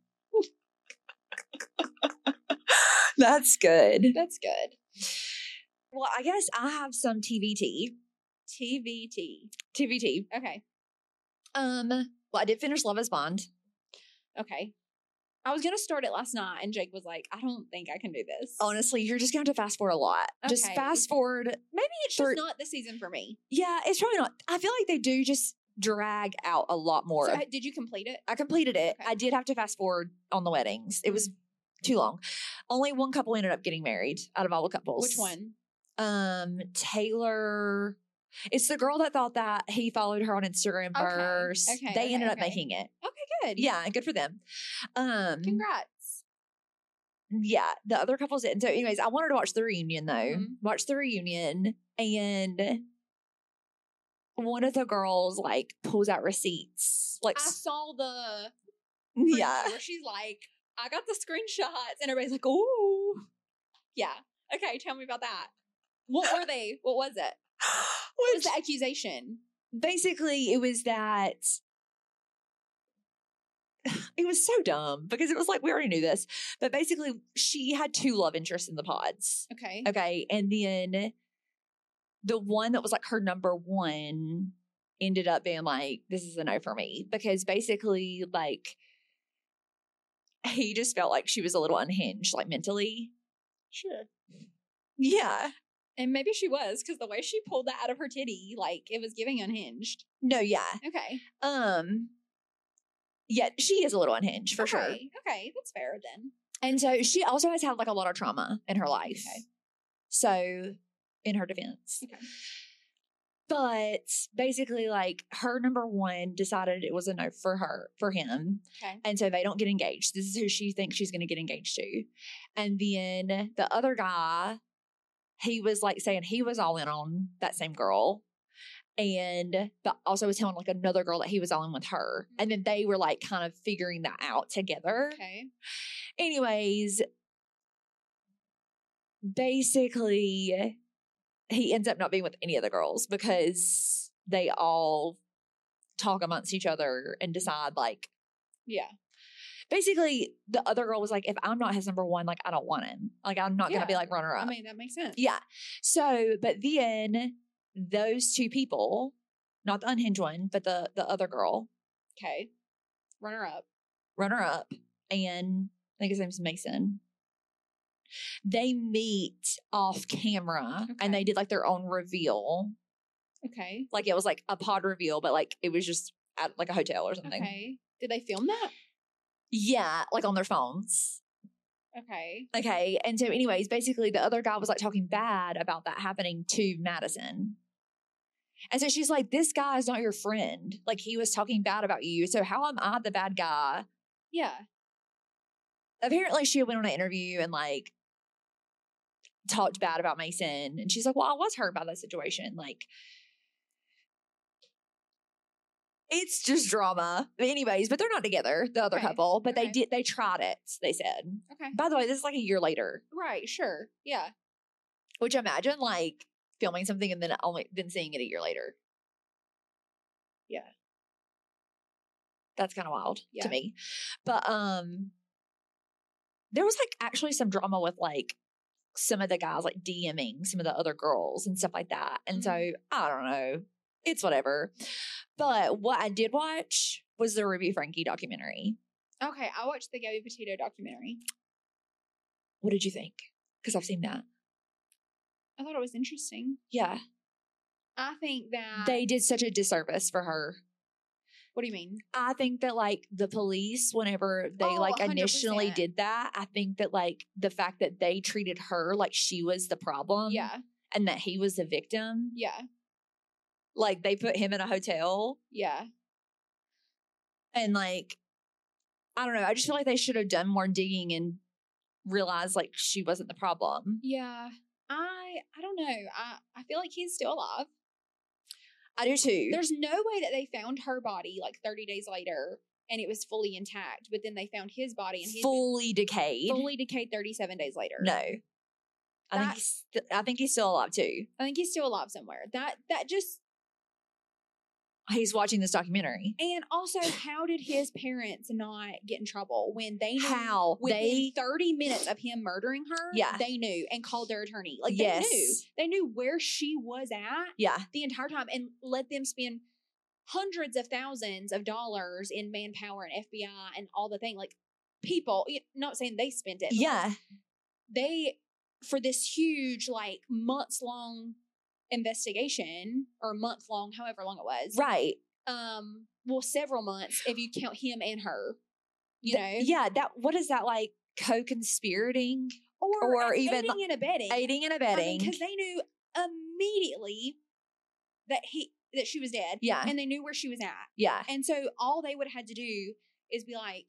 That's good. that's good. Well, I guess I have some T V T. T V T. T V T. Okay. Um, well, I did finish Love is Blind. Okay. I was gonna start it last night, and Jake was like, "I don't think I can do this." Honestly, you're just going to have to fast forward a lot. Just Okay. fast forward. Maybe it's Thir- just not the season for me. Yeah, it's probably not. I feel like they do just drag out a lot more. So, uh, did you complete it? I completed it. Okay. I did have to fast forward on the weddings. It was too long. Only one couple ended up getting married out of all the couples. Which one? Um, Taylor. It's the girl that thought that he followed her on Instagram Okay, first. okay, they okay, ended up okay. making it. Okay, good. Yeah, good for them. Um, Congrats. yeah, the other couples didn't. So, anyways, I wanted to watch the reunion though. Mhm. Watch the reunion, and one of the girls like pulls out receipts. Like, I saw the yeah, where she's like, I got the screenshots, and everybody's like, "Ooh, yeah." Okay, tell me about that. What were they? What was it? What was Which, the accusation? basically, it was that it was so dumb because it was like we already knew this, but basically, she had two love interests in the pods. Okay. Okay, and then the one that was like her number one ended up being like, this is a no for me. Because basically, like, he just felt like she was a little unhinged, like mentally. Sure. Yeah. And maybe she was, because the way she pulled that out of her titty, like, it was giving unhinged. No, yeah. Okay. Um, yeah, she is a little unhinged for okay. sure. Okay, that's fair then. And so she also has had like a lot of trauma in her life. Okay. So, in her defense. Okay. But basically, like, her number one decided it was a no for her, for him. Okay. And so they don't get engaged. This is who she thinks she's going to get engaged to. And then the other guy, he was like saying he was all in on that same girl. And, but also was telling like another girl that he was all in with her. And then they were like kind of figuring that out together. Okay. Anyways, basically, he ends up not being with any of the girls because they all talk amongst each other and decide like, yeah. Basically, the other girl was like, if I'm not his number one, like, I don't want him. Like, I'm not Yeah. going to be like runner up. I mean, that makes sense. Yeah. So, but then those two people, not the unhinged one, but the, the other girl, Okay. Runner up. runner up, and I think his name's Mason. They meet off camera Okay. and they did like their own reveal. Okay. Like it was like a pod reveal, but like it was just at like a hotel or something. Okay. Did they film that? Yeah, like on their phones. Okay. Okay. And so, anyways, basically the other guy was like talking bad about that happening to Madison. And so she's like, this guy is not your friend. Like he was talking bad about you. So how am I the bad guy? Yeah. Apparently she went on an interview and like talked bad about Mason. And she's like, well, I was hurt by that situation. Like, it's just drama. But anyways, but they're not together, the other Okay. couple, but Okay. they did, they tried it, they said. Okay. By the way, this is like a year later, Right. Sure. Yeah. which imagine like filming something and then only, then seeing it a year later. Yeah. That's kind of wild Yeah. to me. But, um, there was like actually some drama with like some of the guys like DMing some of the other girls and stuff like that. And so I don't know. It's whatever. But what I did watch was the Ruby Frankie documentary. Okay. I watched the Gabby Petito documentary. What did you think? Because I've seen that. I thought it was interesting. Yeah. I think that They did such a disservice for her. What do you mean? I think that like the police, whenever they Oh, like one hundred initially percent. did that, I think that like the fact that they treated her like she was the problem. Yeah. And that he was the victim. Yeah. Like they put him in a hotel Yeah. and like, I don't know. I just feel like they should have done more digging and realized like she wasn't the problem. Yeah. I I don't know. I, I feel like he's still alive. I do too. There's no way that they found her body like thirty days later and it was fully intact, but then they found his body and he's fully decayed. fully decayed thirty-seven days later. No. I think That- he's st- I think he's still alive too. I think he's still alive somewhere. That that just He's watching this documentary. and also how did his parents not get in trouble when they knew How within they thirty minutes of him murdering her? Yeah. They knew and called their attorney. Like yes. they knew. They knew where she was at Yeah. the entire time and let them spend hundreds of thousands of dollars in manpower and F B I and all the thing. Like people, y- not saying they spent it. but, like, Yeah. they for this huge like months long investigation or month long, however long it was. Right. Um, well, several months if you count him and her. You know, Th- yeah, that what is that like co-conspirating? or, or even aiding and abetting, Aiding and abetting. because they knew immediately that he that she was dead. Yeah. and they knew where she was at, yeah. and so all they would have had to do is be like,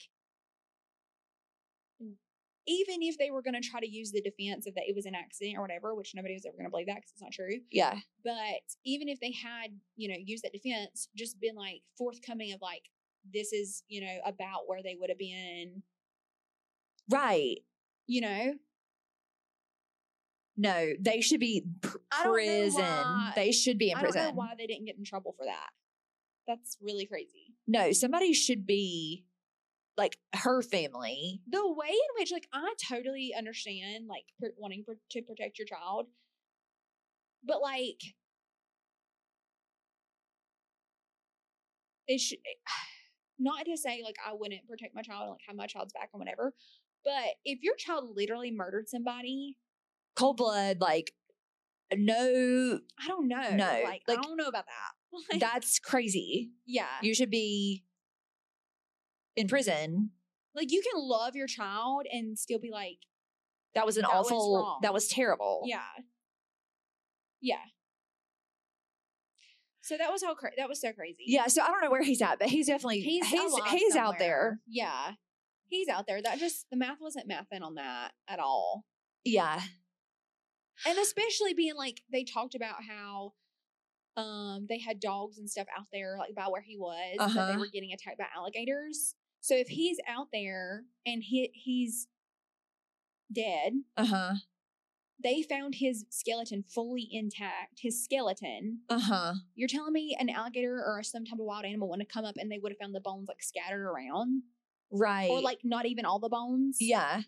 even if they were going to try to use the defense of that it was an accident or whatever, which nobody was ever going to believe that because it's not true. Yeah. But even if they had, you know, used that defense, just been like forthcoming of like, this is, you know, about where they would have been, Right. you know, No, they should be pr- I don't know prison. why- They should be in I don't prison. know why they didn't get in trouble for that. That's really crazy. No, somebody should be like her family. The way in which, like, I totally understand, like, pr- wanting pr- to protect your child, but like, it should, not to say like I wouldn't protect my child and like have my child's back or whatever, but if your child literally murdered somebody, Cold blood, like, no, I don't know. No, Like, like, I don't know about that. Like, that's crazy. yeah. You should be in prison. Like, you can love your child and still be like, That was an That was awful, wrong. that was terrible. yeah. Yeah. So that was how cra- that was so crazy. Yeah, so I don't know where he's at, but he's definitely, He's he's, alive he's out somewhere. there. Yeah. He's out there. That just, the math wasn't mathing on that at all. Yeah. And especially being like, they talked about how um they had dogs and stuff out there, like by where he was, that Uh-huh. they were getting attacked by alligators. So if he's out there and he he's dead, Uh-huh. they found his skeleton fully intact. His skeleton. Uh-huh. You're telling me an alligator or some type of wild animal wouldn't have come up and they would have found the bones like scattered around, Right. or like not even all the bones? yeah.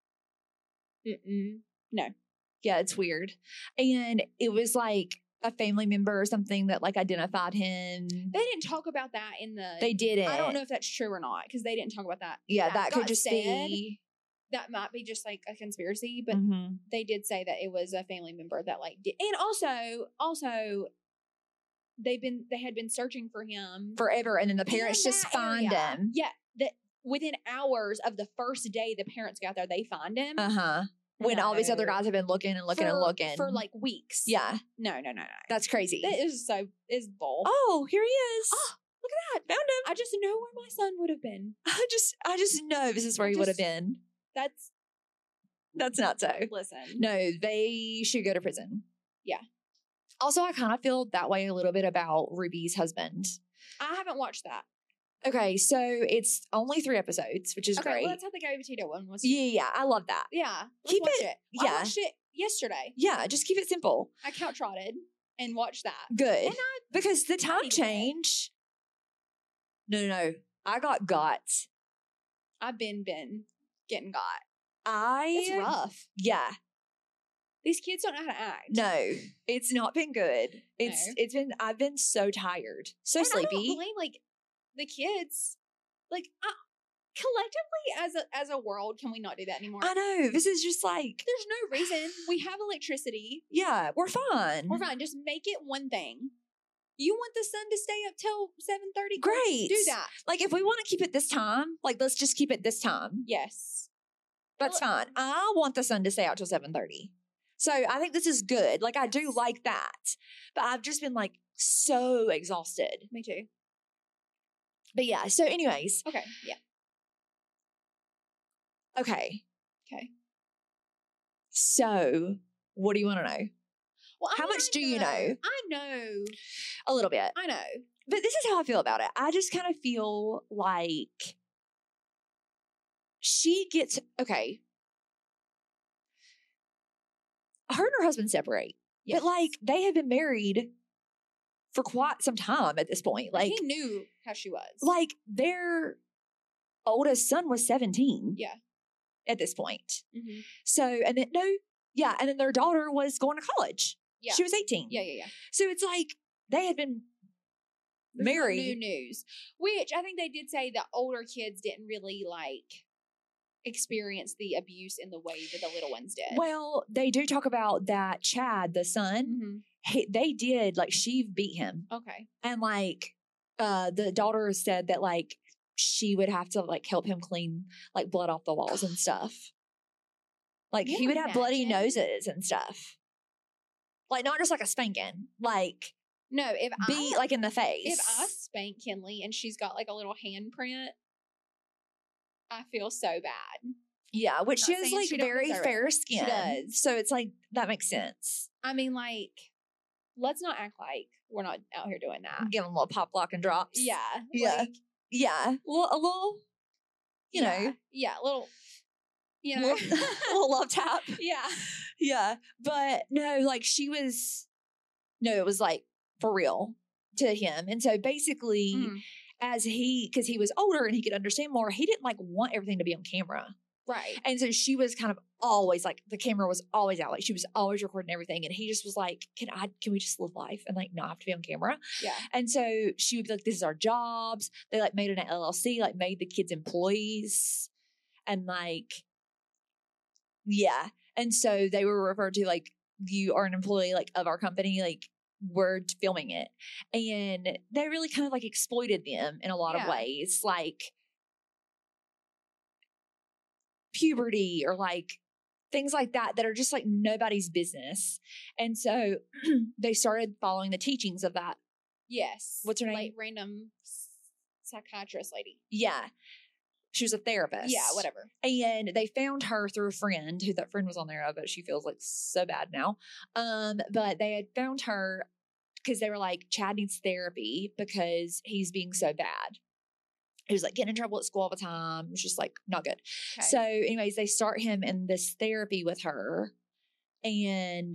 Mm-mm. Yeah, it's weird. And it was like a family member or something that like identified him. They didn't talk about that in the. They didn't. I don't know if that's true or not because they didn't talk about that. Yeah, That that, could got just said. be. That might be just like a conspiracy, but Mhm. they did say that it was a family member that like did. And also, also, they've been they had been searching for him Forever. And then the in parents just that find area. him. Yeah, that within hours of the first day the parents got there, they find him. Uh-huh. When all these other No. guys have been looking and looking for, and looking. for like weeks. Yeah. No, no, no, no. That's crazy. That is so is bull. Oh, here he is. Oh, look at that. Found him. I just know where my son would have been. I just I just know this is where I he would have just- been. That's That's not so. listen. No, they should go to prison. Yeah. Also, I kind of feel that way a little bit about Ruby's husband. I haven't watched that. Okay, so it's only three episodes, which is Okay, great. well, that's how the Gary Petito one was. yeah, yeah, I love that. Yeah. Let's Keep watch it- it. yeah. I watched it yesterday. Yeah, just keep it simple. I couch trotted and watched that. Good. And I Because the time needed it. change. No, no, no. I got got. I've been been getting got. I It's rough. Yeah. These kids don't know how to act. No, it's not been good. It's No. it's been I've been so tired. So And I don't sleepy. blame like the kids. Like uh, collectively as a as a world, can we not do that anymore? I know. This is just like There's no reason. We have electricity. yeah, we're fine. We're fine. Just make it one thing. You want the sun to stay up till seven thirty? Great. Do that. Like if we want to keep it this time, like let's just keep it this time. Yes. That's Well, fine. I want the sun to stay out till seven thirty. So I think this is good. Like I do like that. But I've just been like so exhausted. Me too. But yeah, so anyways, Okay. Yeah. okay. Okay. So what do you want to know? Well, I How mean, much I do you know? I know. A little bit. I know. But this is how I feel about it. I just kind of feel like she gets okay. Her and her husband separate. Yes. But like they have been married for quite some time at this point. Like he knew how she was. like their oldest son was seventeen yeah. at this point. Mm-hmm. So and then no, yeah, and then their daughter was going to college. Yeah. She was eighteen. Yeah. Yeah. Yeah. So it's like they had been This is not married. New news, which I think they did say the older kids didn't really like experience the abuse in the way that the little ones did. Well, they do talk about that Chad, the son, Mm-hmm. he, they did like she beat him. Okay. And like uh the daughter said that like she would have to like help him clean like blood off the walls and stuff. Like Can he you would have bloody imagine? noses and stuff. Like not just like a spanking, like No, if beat I like in the face. if I spank Kinley and she's got like a little handprint, I feel so bad. yeah, which she Not has saying like she don't very deserve it. fair skin. does. So it's like that makes sense. I mean, like, let's not act like we're not out here doing that. Give him a little pop lock and drops. Yeah. Yeah. Like, Yeah. Well, a little, you yeah, know, Yeah. Little, you a know. little, a little love tap. yeah. Yeah. But no, like she was, no, it was like for real to him. And so basically, Mm. as he, because he was older and he could understand more, he didn't like want everything to be on camera. Right. And so she was kind of always like, the camera was always out. Like she was always recording everything. And he just was like, can I, can we just live life and like not have to be on camera? Yeah. And so she would be like, this is our jobs. They like made an L L C, like made the kids employees. And like, yeah. And so they were referred to like, you are an employee like of our company, like we're filming it. And they really kind of like exploited them in a lot Yeah. of ways, like puberty or like things like that, that are just like nobody's business. And so they started following the teachings of that. Yes. What's her name? Like random psychiatrist lady. Yeah. She was a therapist. Yeah, whatever. And they found her through a friend who that friend was on there, but she feels like so bad now. Um, but they had found her because they were like, Chad needs therapy because he's being so bad. He was like getting in trouble at school all the time. It was just like not good. Okay. So anyways, they start him in this therapy with her. And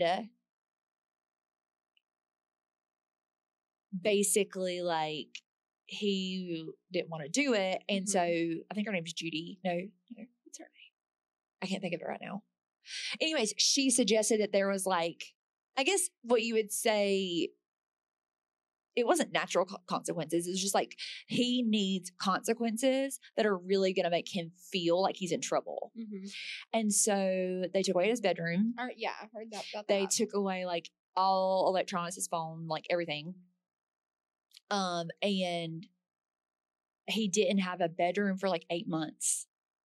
basically like he didn't want to do it. And Mhm. so I think her name's Judy. No, no, what's her name? I can't think of it right now. Anyways, she suggested that there was like, I guess what you would say, it wasn't natural co- consequences. It was just like he needs consequences that are really going to make him feel like he's in trouble. Mm-hmm. And so they took away his bedroom. Or, yeah, I've heard that about They that. took away like all electronics, his phone, like everything. Um, and he didn't have a bedroom for like eight months.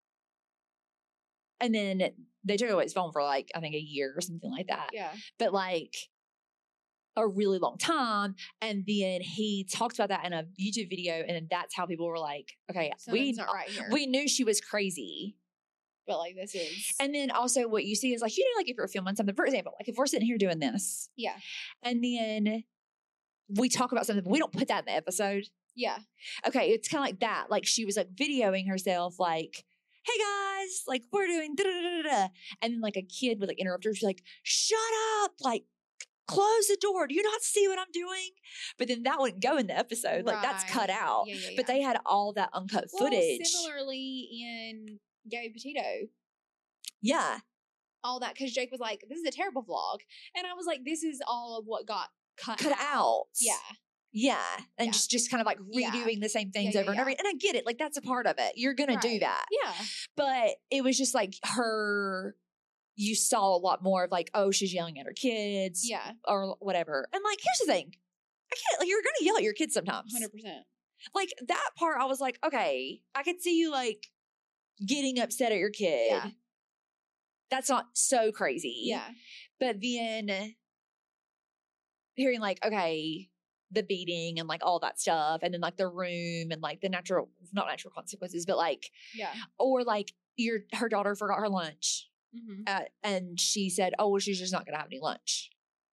And then they took away his phone for like, I think a year or something like that. Yeah. But like a really long time. And then he talked about that in a YouTube video. And that's how people were like, okay, we, Something's not right here. we knew she was crazy. But like this is. And then also what you see is like, you know, like if you're filming something, for example, like if we're sitting here doing this. Yeah. And then we talk about something, but we don't put that in the episode. Yeah. Okay, it's kind of like that. Like she was like videoing herself like, hey guys, like we're doing da da da da da. And then like a kid would like interrupt her. She's like, shut up, like close the door. Do you not see what I'm doing? But then that wouldn't go in the episode. Like that's cut Right. out. Yeah, yeah, But yeah. they had all that uncut Well, footage. similarly in Gabby Petito, Yeah. all that, because Jake was like, this is a terrible vlog. And I was like, this is all of what got cut, Cut out. Yeah. Yeah. And Yeah. just, just kind of like Yeah. redoing the same things Yeah, yeah, over and yeah. over. And I get it. Like that's a part of it. You're going to do Right. that. Yeah. But it was just like her, you saw a lot more of like, oh, she's yelling at her kids. Yeah. Or whatever. And like, here's the thing. I get it. Like, you're going to yell at your kids sometimes. one hundred percent. Like that part, I was like, okay, I could see you like getting upset at your kid. Yeah. That's not so crazy. Yeah. But then hearing like, okay, the beating and like all that stuff, and then like the room and like the natural, not natural consequences, but like, Yeah. or like your her daughter forgot her lunch, Mm-hmm. uh, and she said, "Oh, well, she's just not going to have any lunch."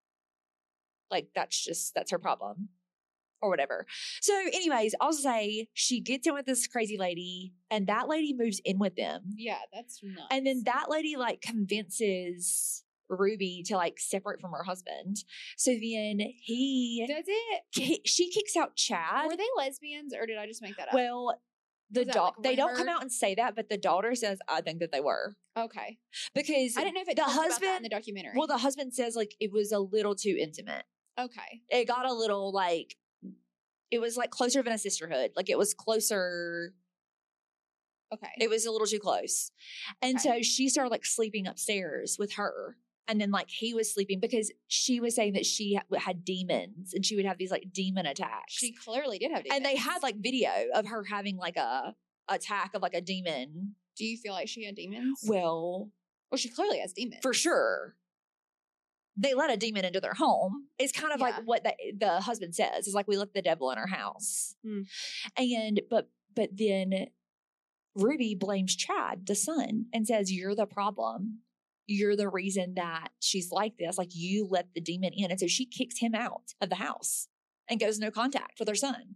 Like that's just that's her problem, or whatever. So, anyways, I'll say she gets in with this crazy lady, and that lady moves in with them, Yeah. That's nuts. and then that lady like convinces Ruby to like separate from her husband. So then he, Does it? he she kicks out Chad. Were they lesbians or did I just make that up? Well, the Was that, da- like, they don't come rumored? out and say that, but the daughter says, "I think that they were," Okay. because I didn't know if it the talked about that husband- in the documentary. well, the husband says like it was a little too intimate. okay. It got a little like it was like closer than a sisterhood. Like it was closer. Okay. It was a little too close, and Okay. so she started like sleeping upstairs with her. And then, like, he was sleeping because she was saying that she ha- had demons and she would have these, like, demon attacks. She clearly did have demons. And they had, like, video of her having, like, a attack of, like, a demon. Do you feel like she had demons? Well, Well, she clearly has demons. for sure. They let a demon into their home. It's kind of Yeah. like what the, the husband says. It's like, we let the devil in our house. Hmm. And, but, but then Ruby blames Chad, the son, and says, "You're the problem. You're the reason that she's like this. Like you let the demon in." And so she kicks him out of the house and goes no contact with her son.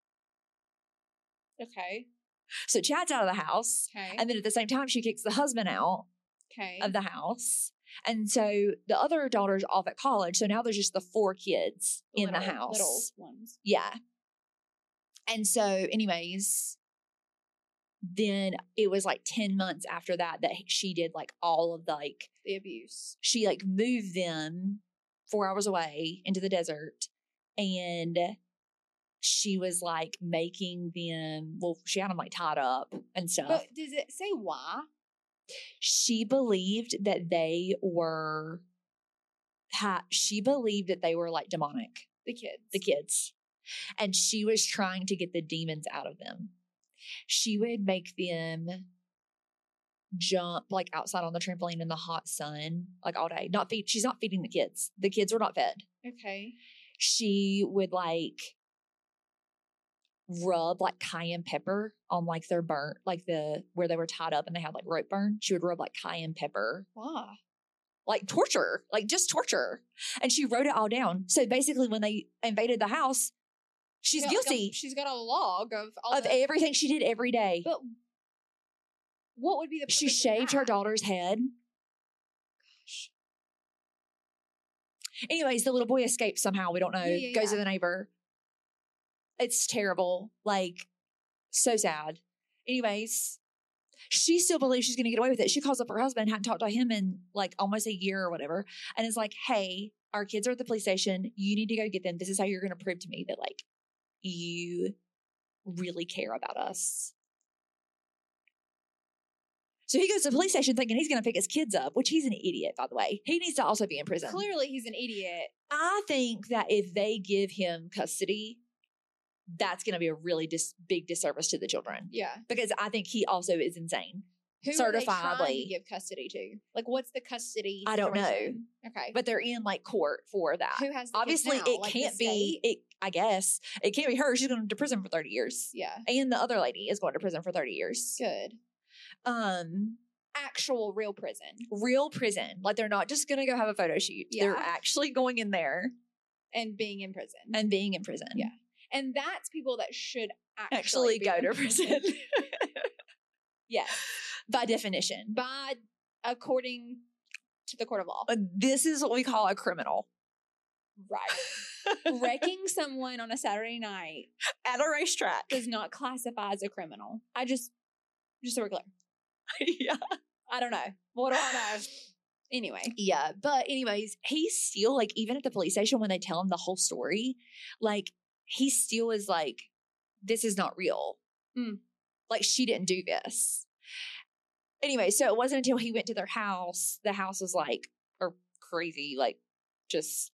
Okay. So Chad's out of the house. Okay. And then at the same time, she kicks the husband out okay. of the house. And so the other daughter's off at college. So now there's just the four kids in the Little- house. Little ones. Yeah. And so anyways, then it was like ten months after that that she did like all of the like, The abuse. she like moved them four hours away into the desert, and she was like making them, well, she had them like tied up and stuff. But does it say why? She believed that they were, ha- she believed that they were like demonic, The kids. the kids. And she was trying to get the demons out of them. She would make them jump like outside on the trampoline in the hot sun, like all day. Not feed, she's not feeding the kids. The kids were not fed. Okay. She would like rub like cayenne pepper on like their burn, like the where they were tied up and they had like rope burn. She would rub like cayenne pepper. Why? Like torture, like just torture. And she wrote it all down. So basically when they invaded the house, she's She's got, guilty like, a, she's got a log of all of the, everything she did every day. But what would be the She purpose of shaved her that? daughter's head. Anyways, the little boy escapes somehow. We don't know. Yeah, yeah, Goes to yeah. the neighbor. It's terrible. Like, so sad. Anyways, she still believes she's going to get away with it. She calls up her husband, hadn't talked to him in like almost a year or whatever, and is like, hey, our kids are at the police station. You need to go get them. This is how you're going to prove to me that like you really care about us. So he goes to the police station thinking he's going to pick his kids up, which he's an idiot, by the way. He needs to also be in prison. Clearly, he's an idiot. I think that if they give him custody, that's going to be a really dis- big disservice to the children. Yeah. Because I think he also is insane. Who are they trying Certifiably. to give custody to? Like, what's the custody? I don't know. situation? Okay. But they're in like court for that. who has the Obviously, kids now? it Like, the can't be, state? it. I guess, it can't be her. She's going to prison for thirty years. Yeah. And the other lady is going to prison for thirty years. Good. Um, Actual real prison. Real prison. Like they're not just going to go have a photo shoot. They're Yeah. actually going in there And being in prison. and being in prison. Yeah. And that's people that should actually, Actually be go in to prison. Yes. By definition. By, according to the court of law. Uh, This is what we call a criminal. Right. Wrecking someone on a Saturday night At a racetrack. does not classify as a criminal. I just, just so we're clear. Yeah. I don't know. What do I know? Anyway. Yeah. But anyways, he's still like, even at the police station when they tell him the whole story, like he still is like, this is not real. Mm. Like she didn't do this. Anyway, so it wasn't until he went to their house, the house was like, or crazy, like just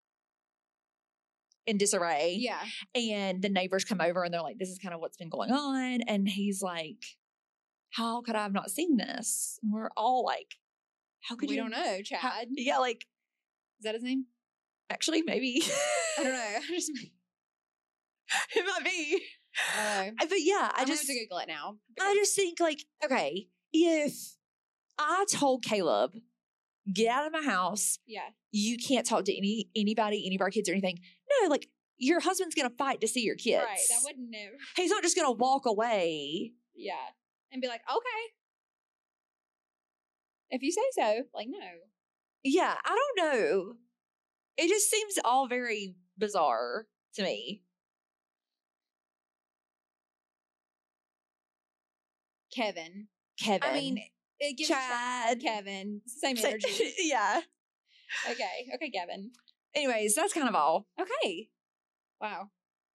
in disarray. Yeah. And the neighbors come over and they're like, this is kind of what's been going on. And he's like, how could I have not seen this? And we're all like, how could we you? don't know, Chad. how- yeah, like, Is that his name? actually, maybe. I don't know. I just, It might be. I don't know. But yeah, I I'm just, going to Google it now. I just think like, okay, if I told Caleb, get out of my house, Yeah. you can't talk to any anybody, any of our kids or anything. No, like your husband's gonna fight to see your kids. Right. That would never. He's not just gonna walk away. Yeah. And be like, okay. If you say so. Like, no. Yeah, I don't know. It just seems all very bizarre to me. Kevin. Kevin. I mean, it gives Chad. Kevin. It's the same energy. Yeah. Okay. Okay, Kevin. Anyways, that's kind of all. Okay. Wow.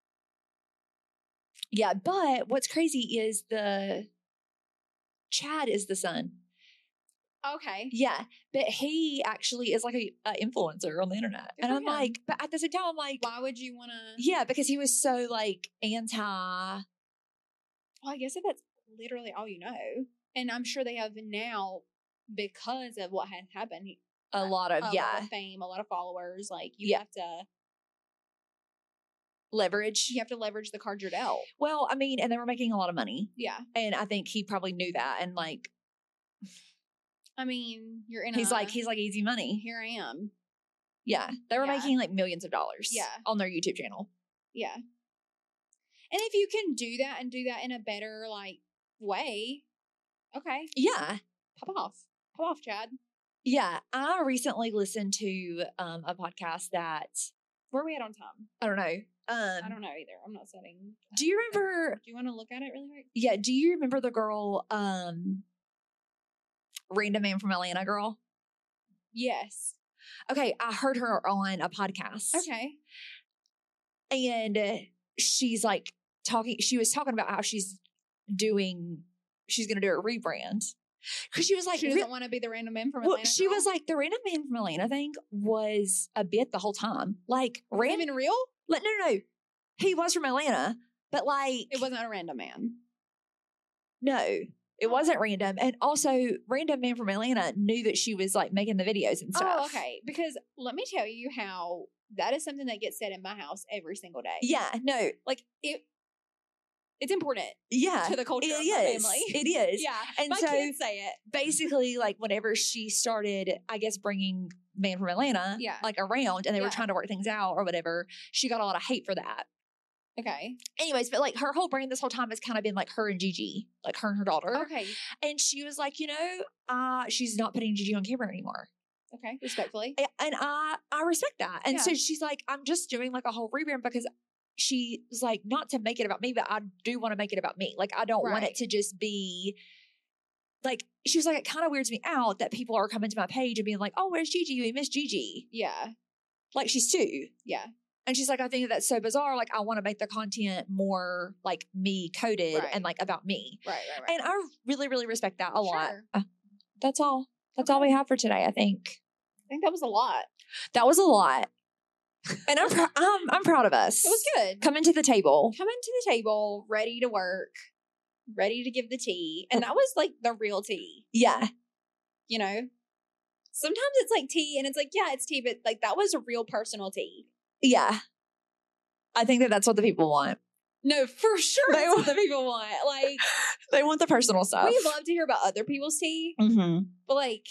Yeah, but what's crazy is the Chad is the son. Okay. Yeah, but he actually is like a, a influencer on the internet, Good and for I'm him. like, but at the same time, I'm like, Why would you want to? yeah, because he was so like anti. Well, I guess if that's literally all you know, and I'm sure they have now because of what had happened. he- A lot of a lot yeah of fame, a lot of followers. Like you Yeah. have to, leverage. you have to leverage the card you're dealt. Well, I mean, and they were making a lot of money, Yeah. and I think he probably knew that, and like I mean, you're in. he's a, like he's like easy money. here I am. Yeah, they were Yeah. making like millions of dollars. Yeah. on their YouTube channel. Yeah. And if you can do that and do that in a better like way, okay, Yeah, pop off, pop off, Chad. yeah. I recently listened to um, a podcast that Where are we at on time? I don't know. Um, I don't know either. I'm not setting. do you remember? Do you want to look at it really quick? Yeah. Do you remember the girl, um, Random Man from Atlanta girl? Yes. Okay. I heard her on a podcast. Okay. And uh, she's like talking, she was talking about how she's doing, she's going to do a rebrand. Because she was like, She doesn't re- want to be the random man from well, Atlanta. she girl? was like, the Random Man from Atlanta thing was a bit the whole time. Like, Was it random. even real? Like, no, no, no. He was from Atlanta, but like, It wasn't a random man. no, it wasn't random. And also, Random Man from Atlanta knew that she was like making the videos and stuff. Oh, okay. Because let me tell you how that is something that gets said in my house every single day. Yeah, no, Like it, it's important yeah, to the culture it of my is. family. It is. Yeah, And my so kids say it. basically, like, whenever she started, I guess, bringing Man from Atlanta, Yeah. like, around, and they Yeah. were trying to work things out or whatever, she got a lot of hate for that. Okay. Anyways, but like her whole brand this whole time has kind of been like her and Gigi, like her and her daughter. Okay. And she was like, you know, uh, she's not putting Gigi on camera anymore. Okay. Respectfully. A- And I I respect that. And Yeah. so she's like, I'm just doing like a whole rebrand because she was like, not to make it about me, but I do want to make it about me. Like, I don't want Right. it to just be like, she was like, it kind of weirds me out that people are coming to my page and being like, oh, where's Gigi? We miss Gigi. Yeah. Like, she's two. Yeah. And she's like, I think that that's so bizarre. Like, I want to make the content more like me coded Right. and like about me. Right. Right. Right. And I really, really respect that a lot. Sure. Uh, that's all. That's all we have for today, I think. I think that was a lot. That was a lot. And I'm, pr- I'm, I'm proud of us. It was good. Coming to the table. Coming to the table, ready to work, ready to give the tea. And that was like the real tea, Yeah. you know? Sometimes it's like tea and it's like, yeah, it's tea, but like that was a real personal tea. Yeah. I think that that's what the people want. No, for sure. They That's want- what the people want. Like, They want the personal stuff. we love to hear about other people's tea, Mm-hmm. but like,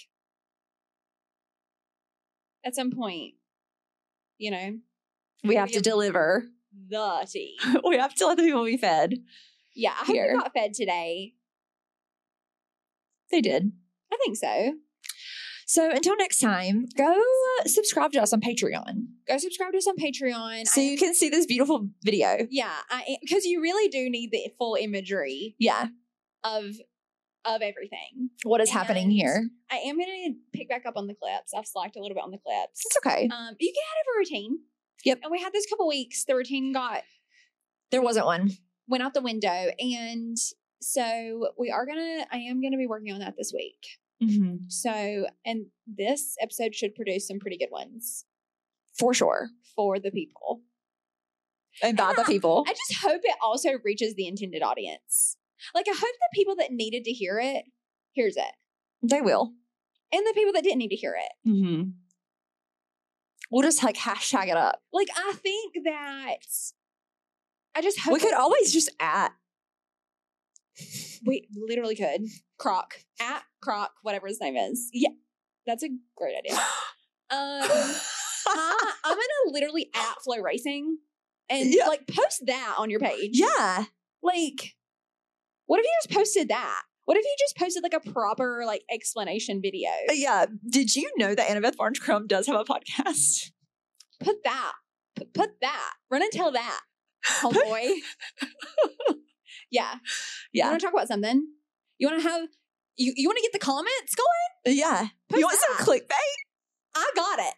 at some point, you know, We have to give deliver. the tea. We have to let the people be fed. Yeah, I hope Here. you got fed today. They did. I think so. So until next time, go uh, subscribe to us on Patreon Go subscribe to us on Patreon. so I you can see this beautiful video. Yeah, I because you really do need the full imagery Yeah. of of everything. What is happening And here? I am gonna pick back up on the clips. I've slacked a little bit on the clips. It's okay. Um, you get out of a routine. Yep. And we had this couple weeks. The routine got There wasn't one. went out the window, and so we are gonna. I am gonna be working on that this week. Mm-hmm. So, and this episode should produce some pretty good ones For sure. for the people. And by the people. I just hope it also reaches the intended audience. Like, I hope the people that needed to hear it hears it, They will. and the people that didn't need to hear it. Mm-hmm. We'll just like hashtag it up. Like, I think that I just hope We could it- always just at. we literally could Croc at Croc, whatever his name is. Yeah, that's a great idea. Um, I, I'm gonna literally at Flow Racing and Yeah. like post that on your page. Yeah. Like, what if you just posted that? What if you just posted like a proper like explanation video? Yeah. Did you know that Annabeth Barnes Crumb does have a podcast? Put that. Put, put that. Run and tell that, homeboy. Yeah. You Yeah. want to talk about something? You want to have, you, you want to get the comments going? Yeah. Post You want that. some clickbait? I got it.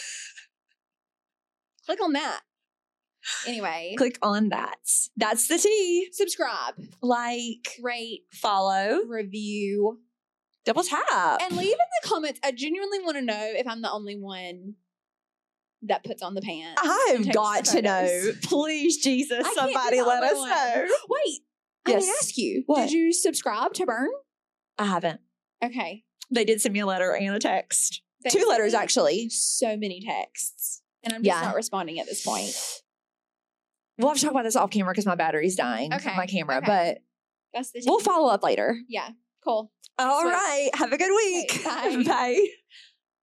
Click on that. Anyway, Click on that. That's the tea. subscribe, Like, rate, follow, review, double tap. and leave in the comments. I genuinely want to know if I'm the only one that puts on the pants. and I've takes got to know. photos. Please, Jesus, I can't be somebody the let only us one. know. Wait, I Yes. didn't ask you. What? Did you subscribe to Burn? I haven't. Okay. They did send me a letter and a text. They Two sent letters, me actually. So many texts. And I'm just Yeah. not responding at this point. We'll have to talk about this off camera because my battery's dying Okay, on my camera, okay. but That's the we'll follow up later. Yeah. Cool. All Sweet. right. Have a good week. Okay, bye. Bye.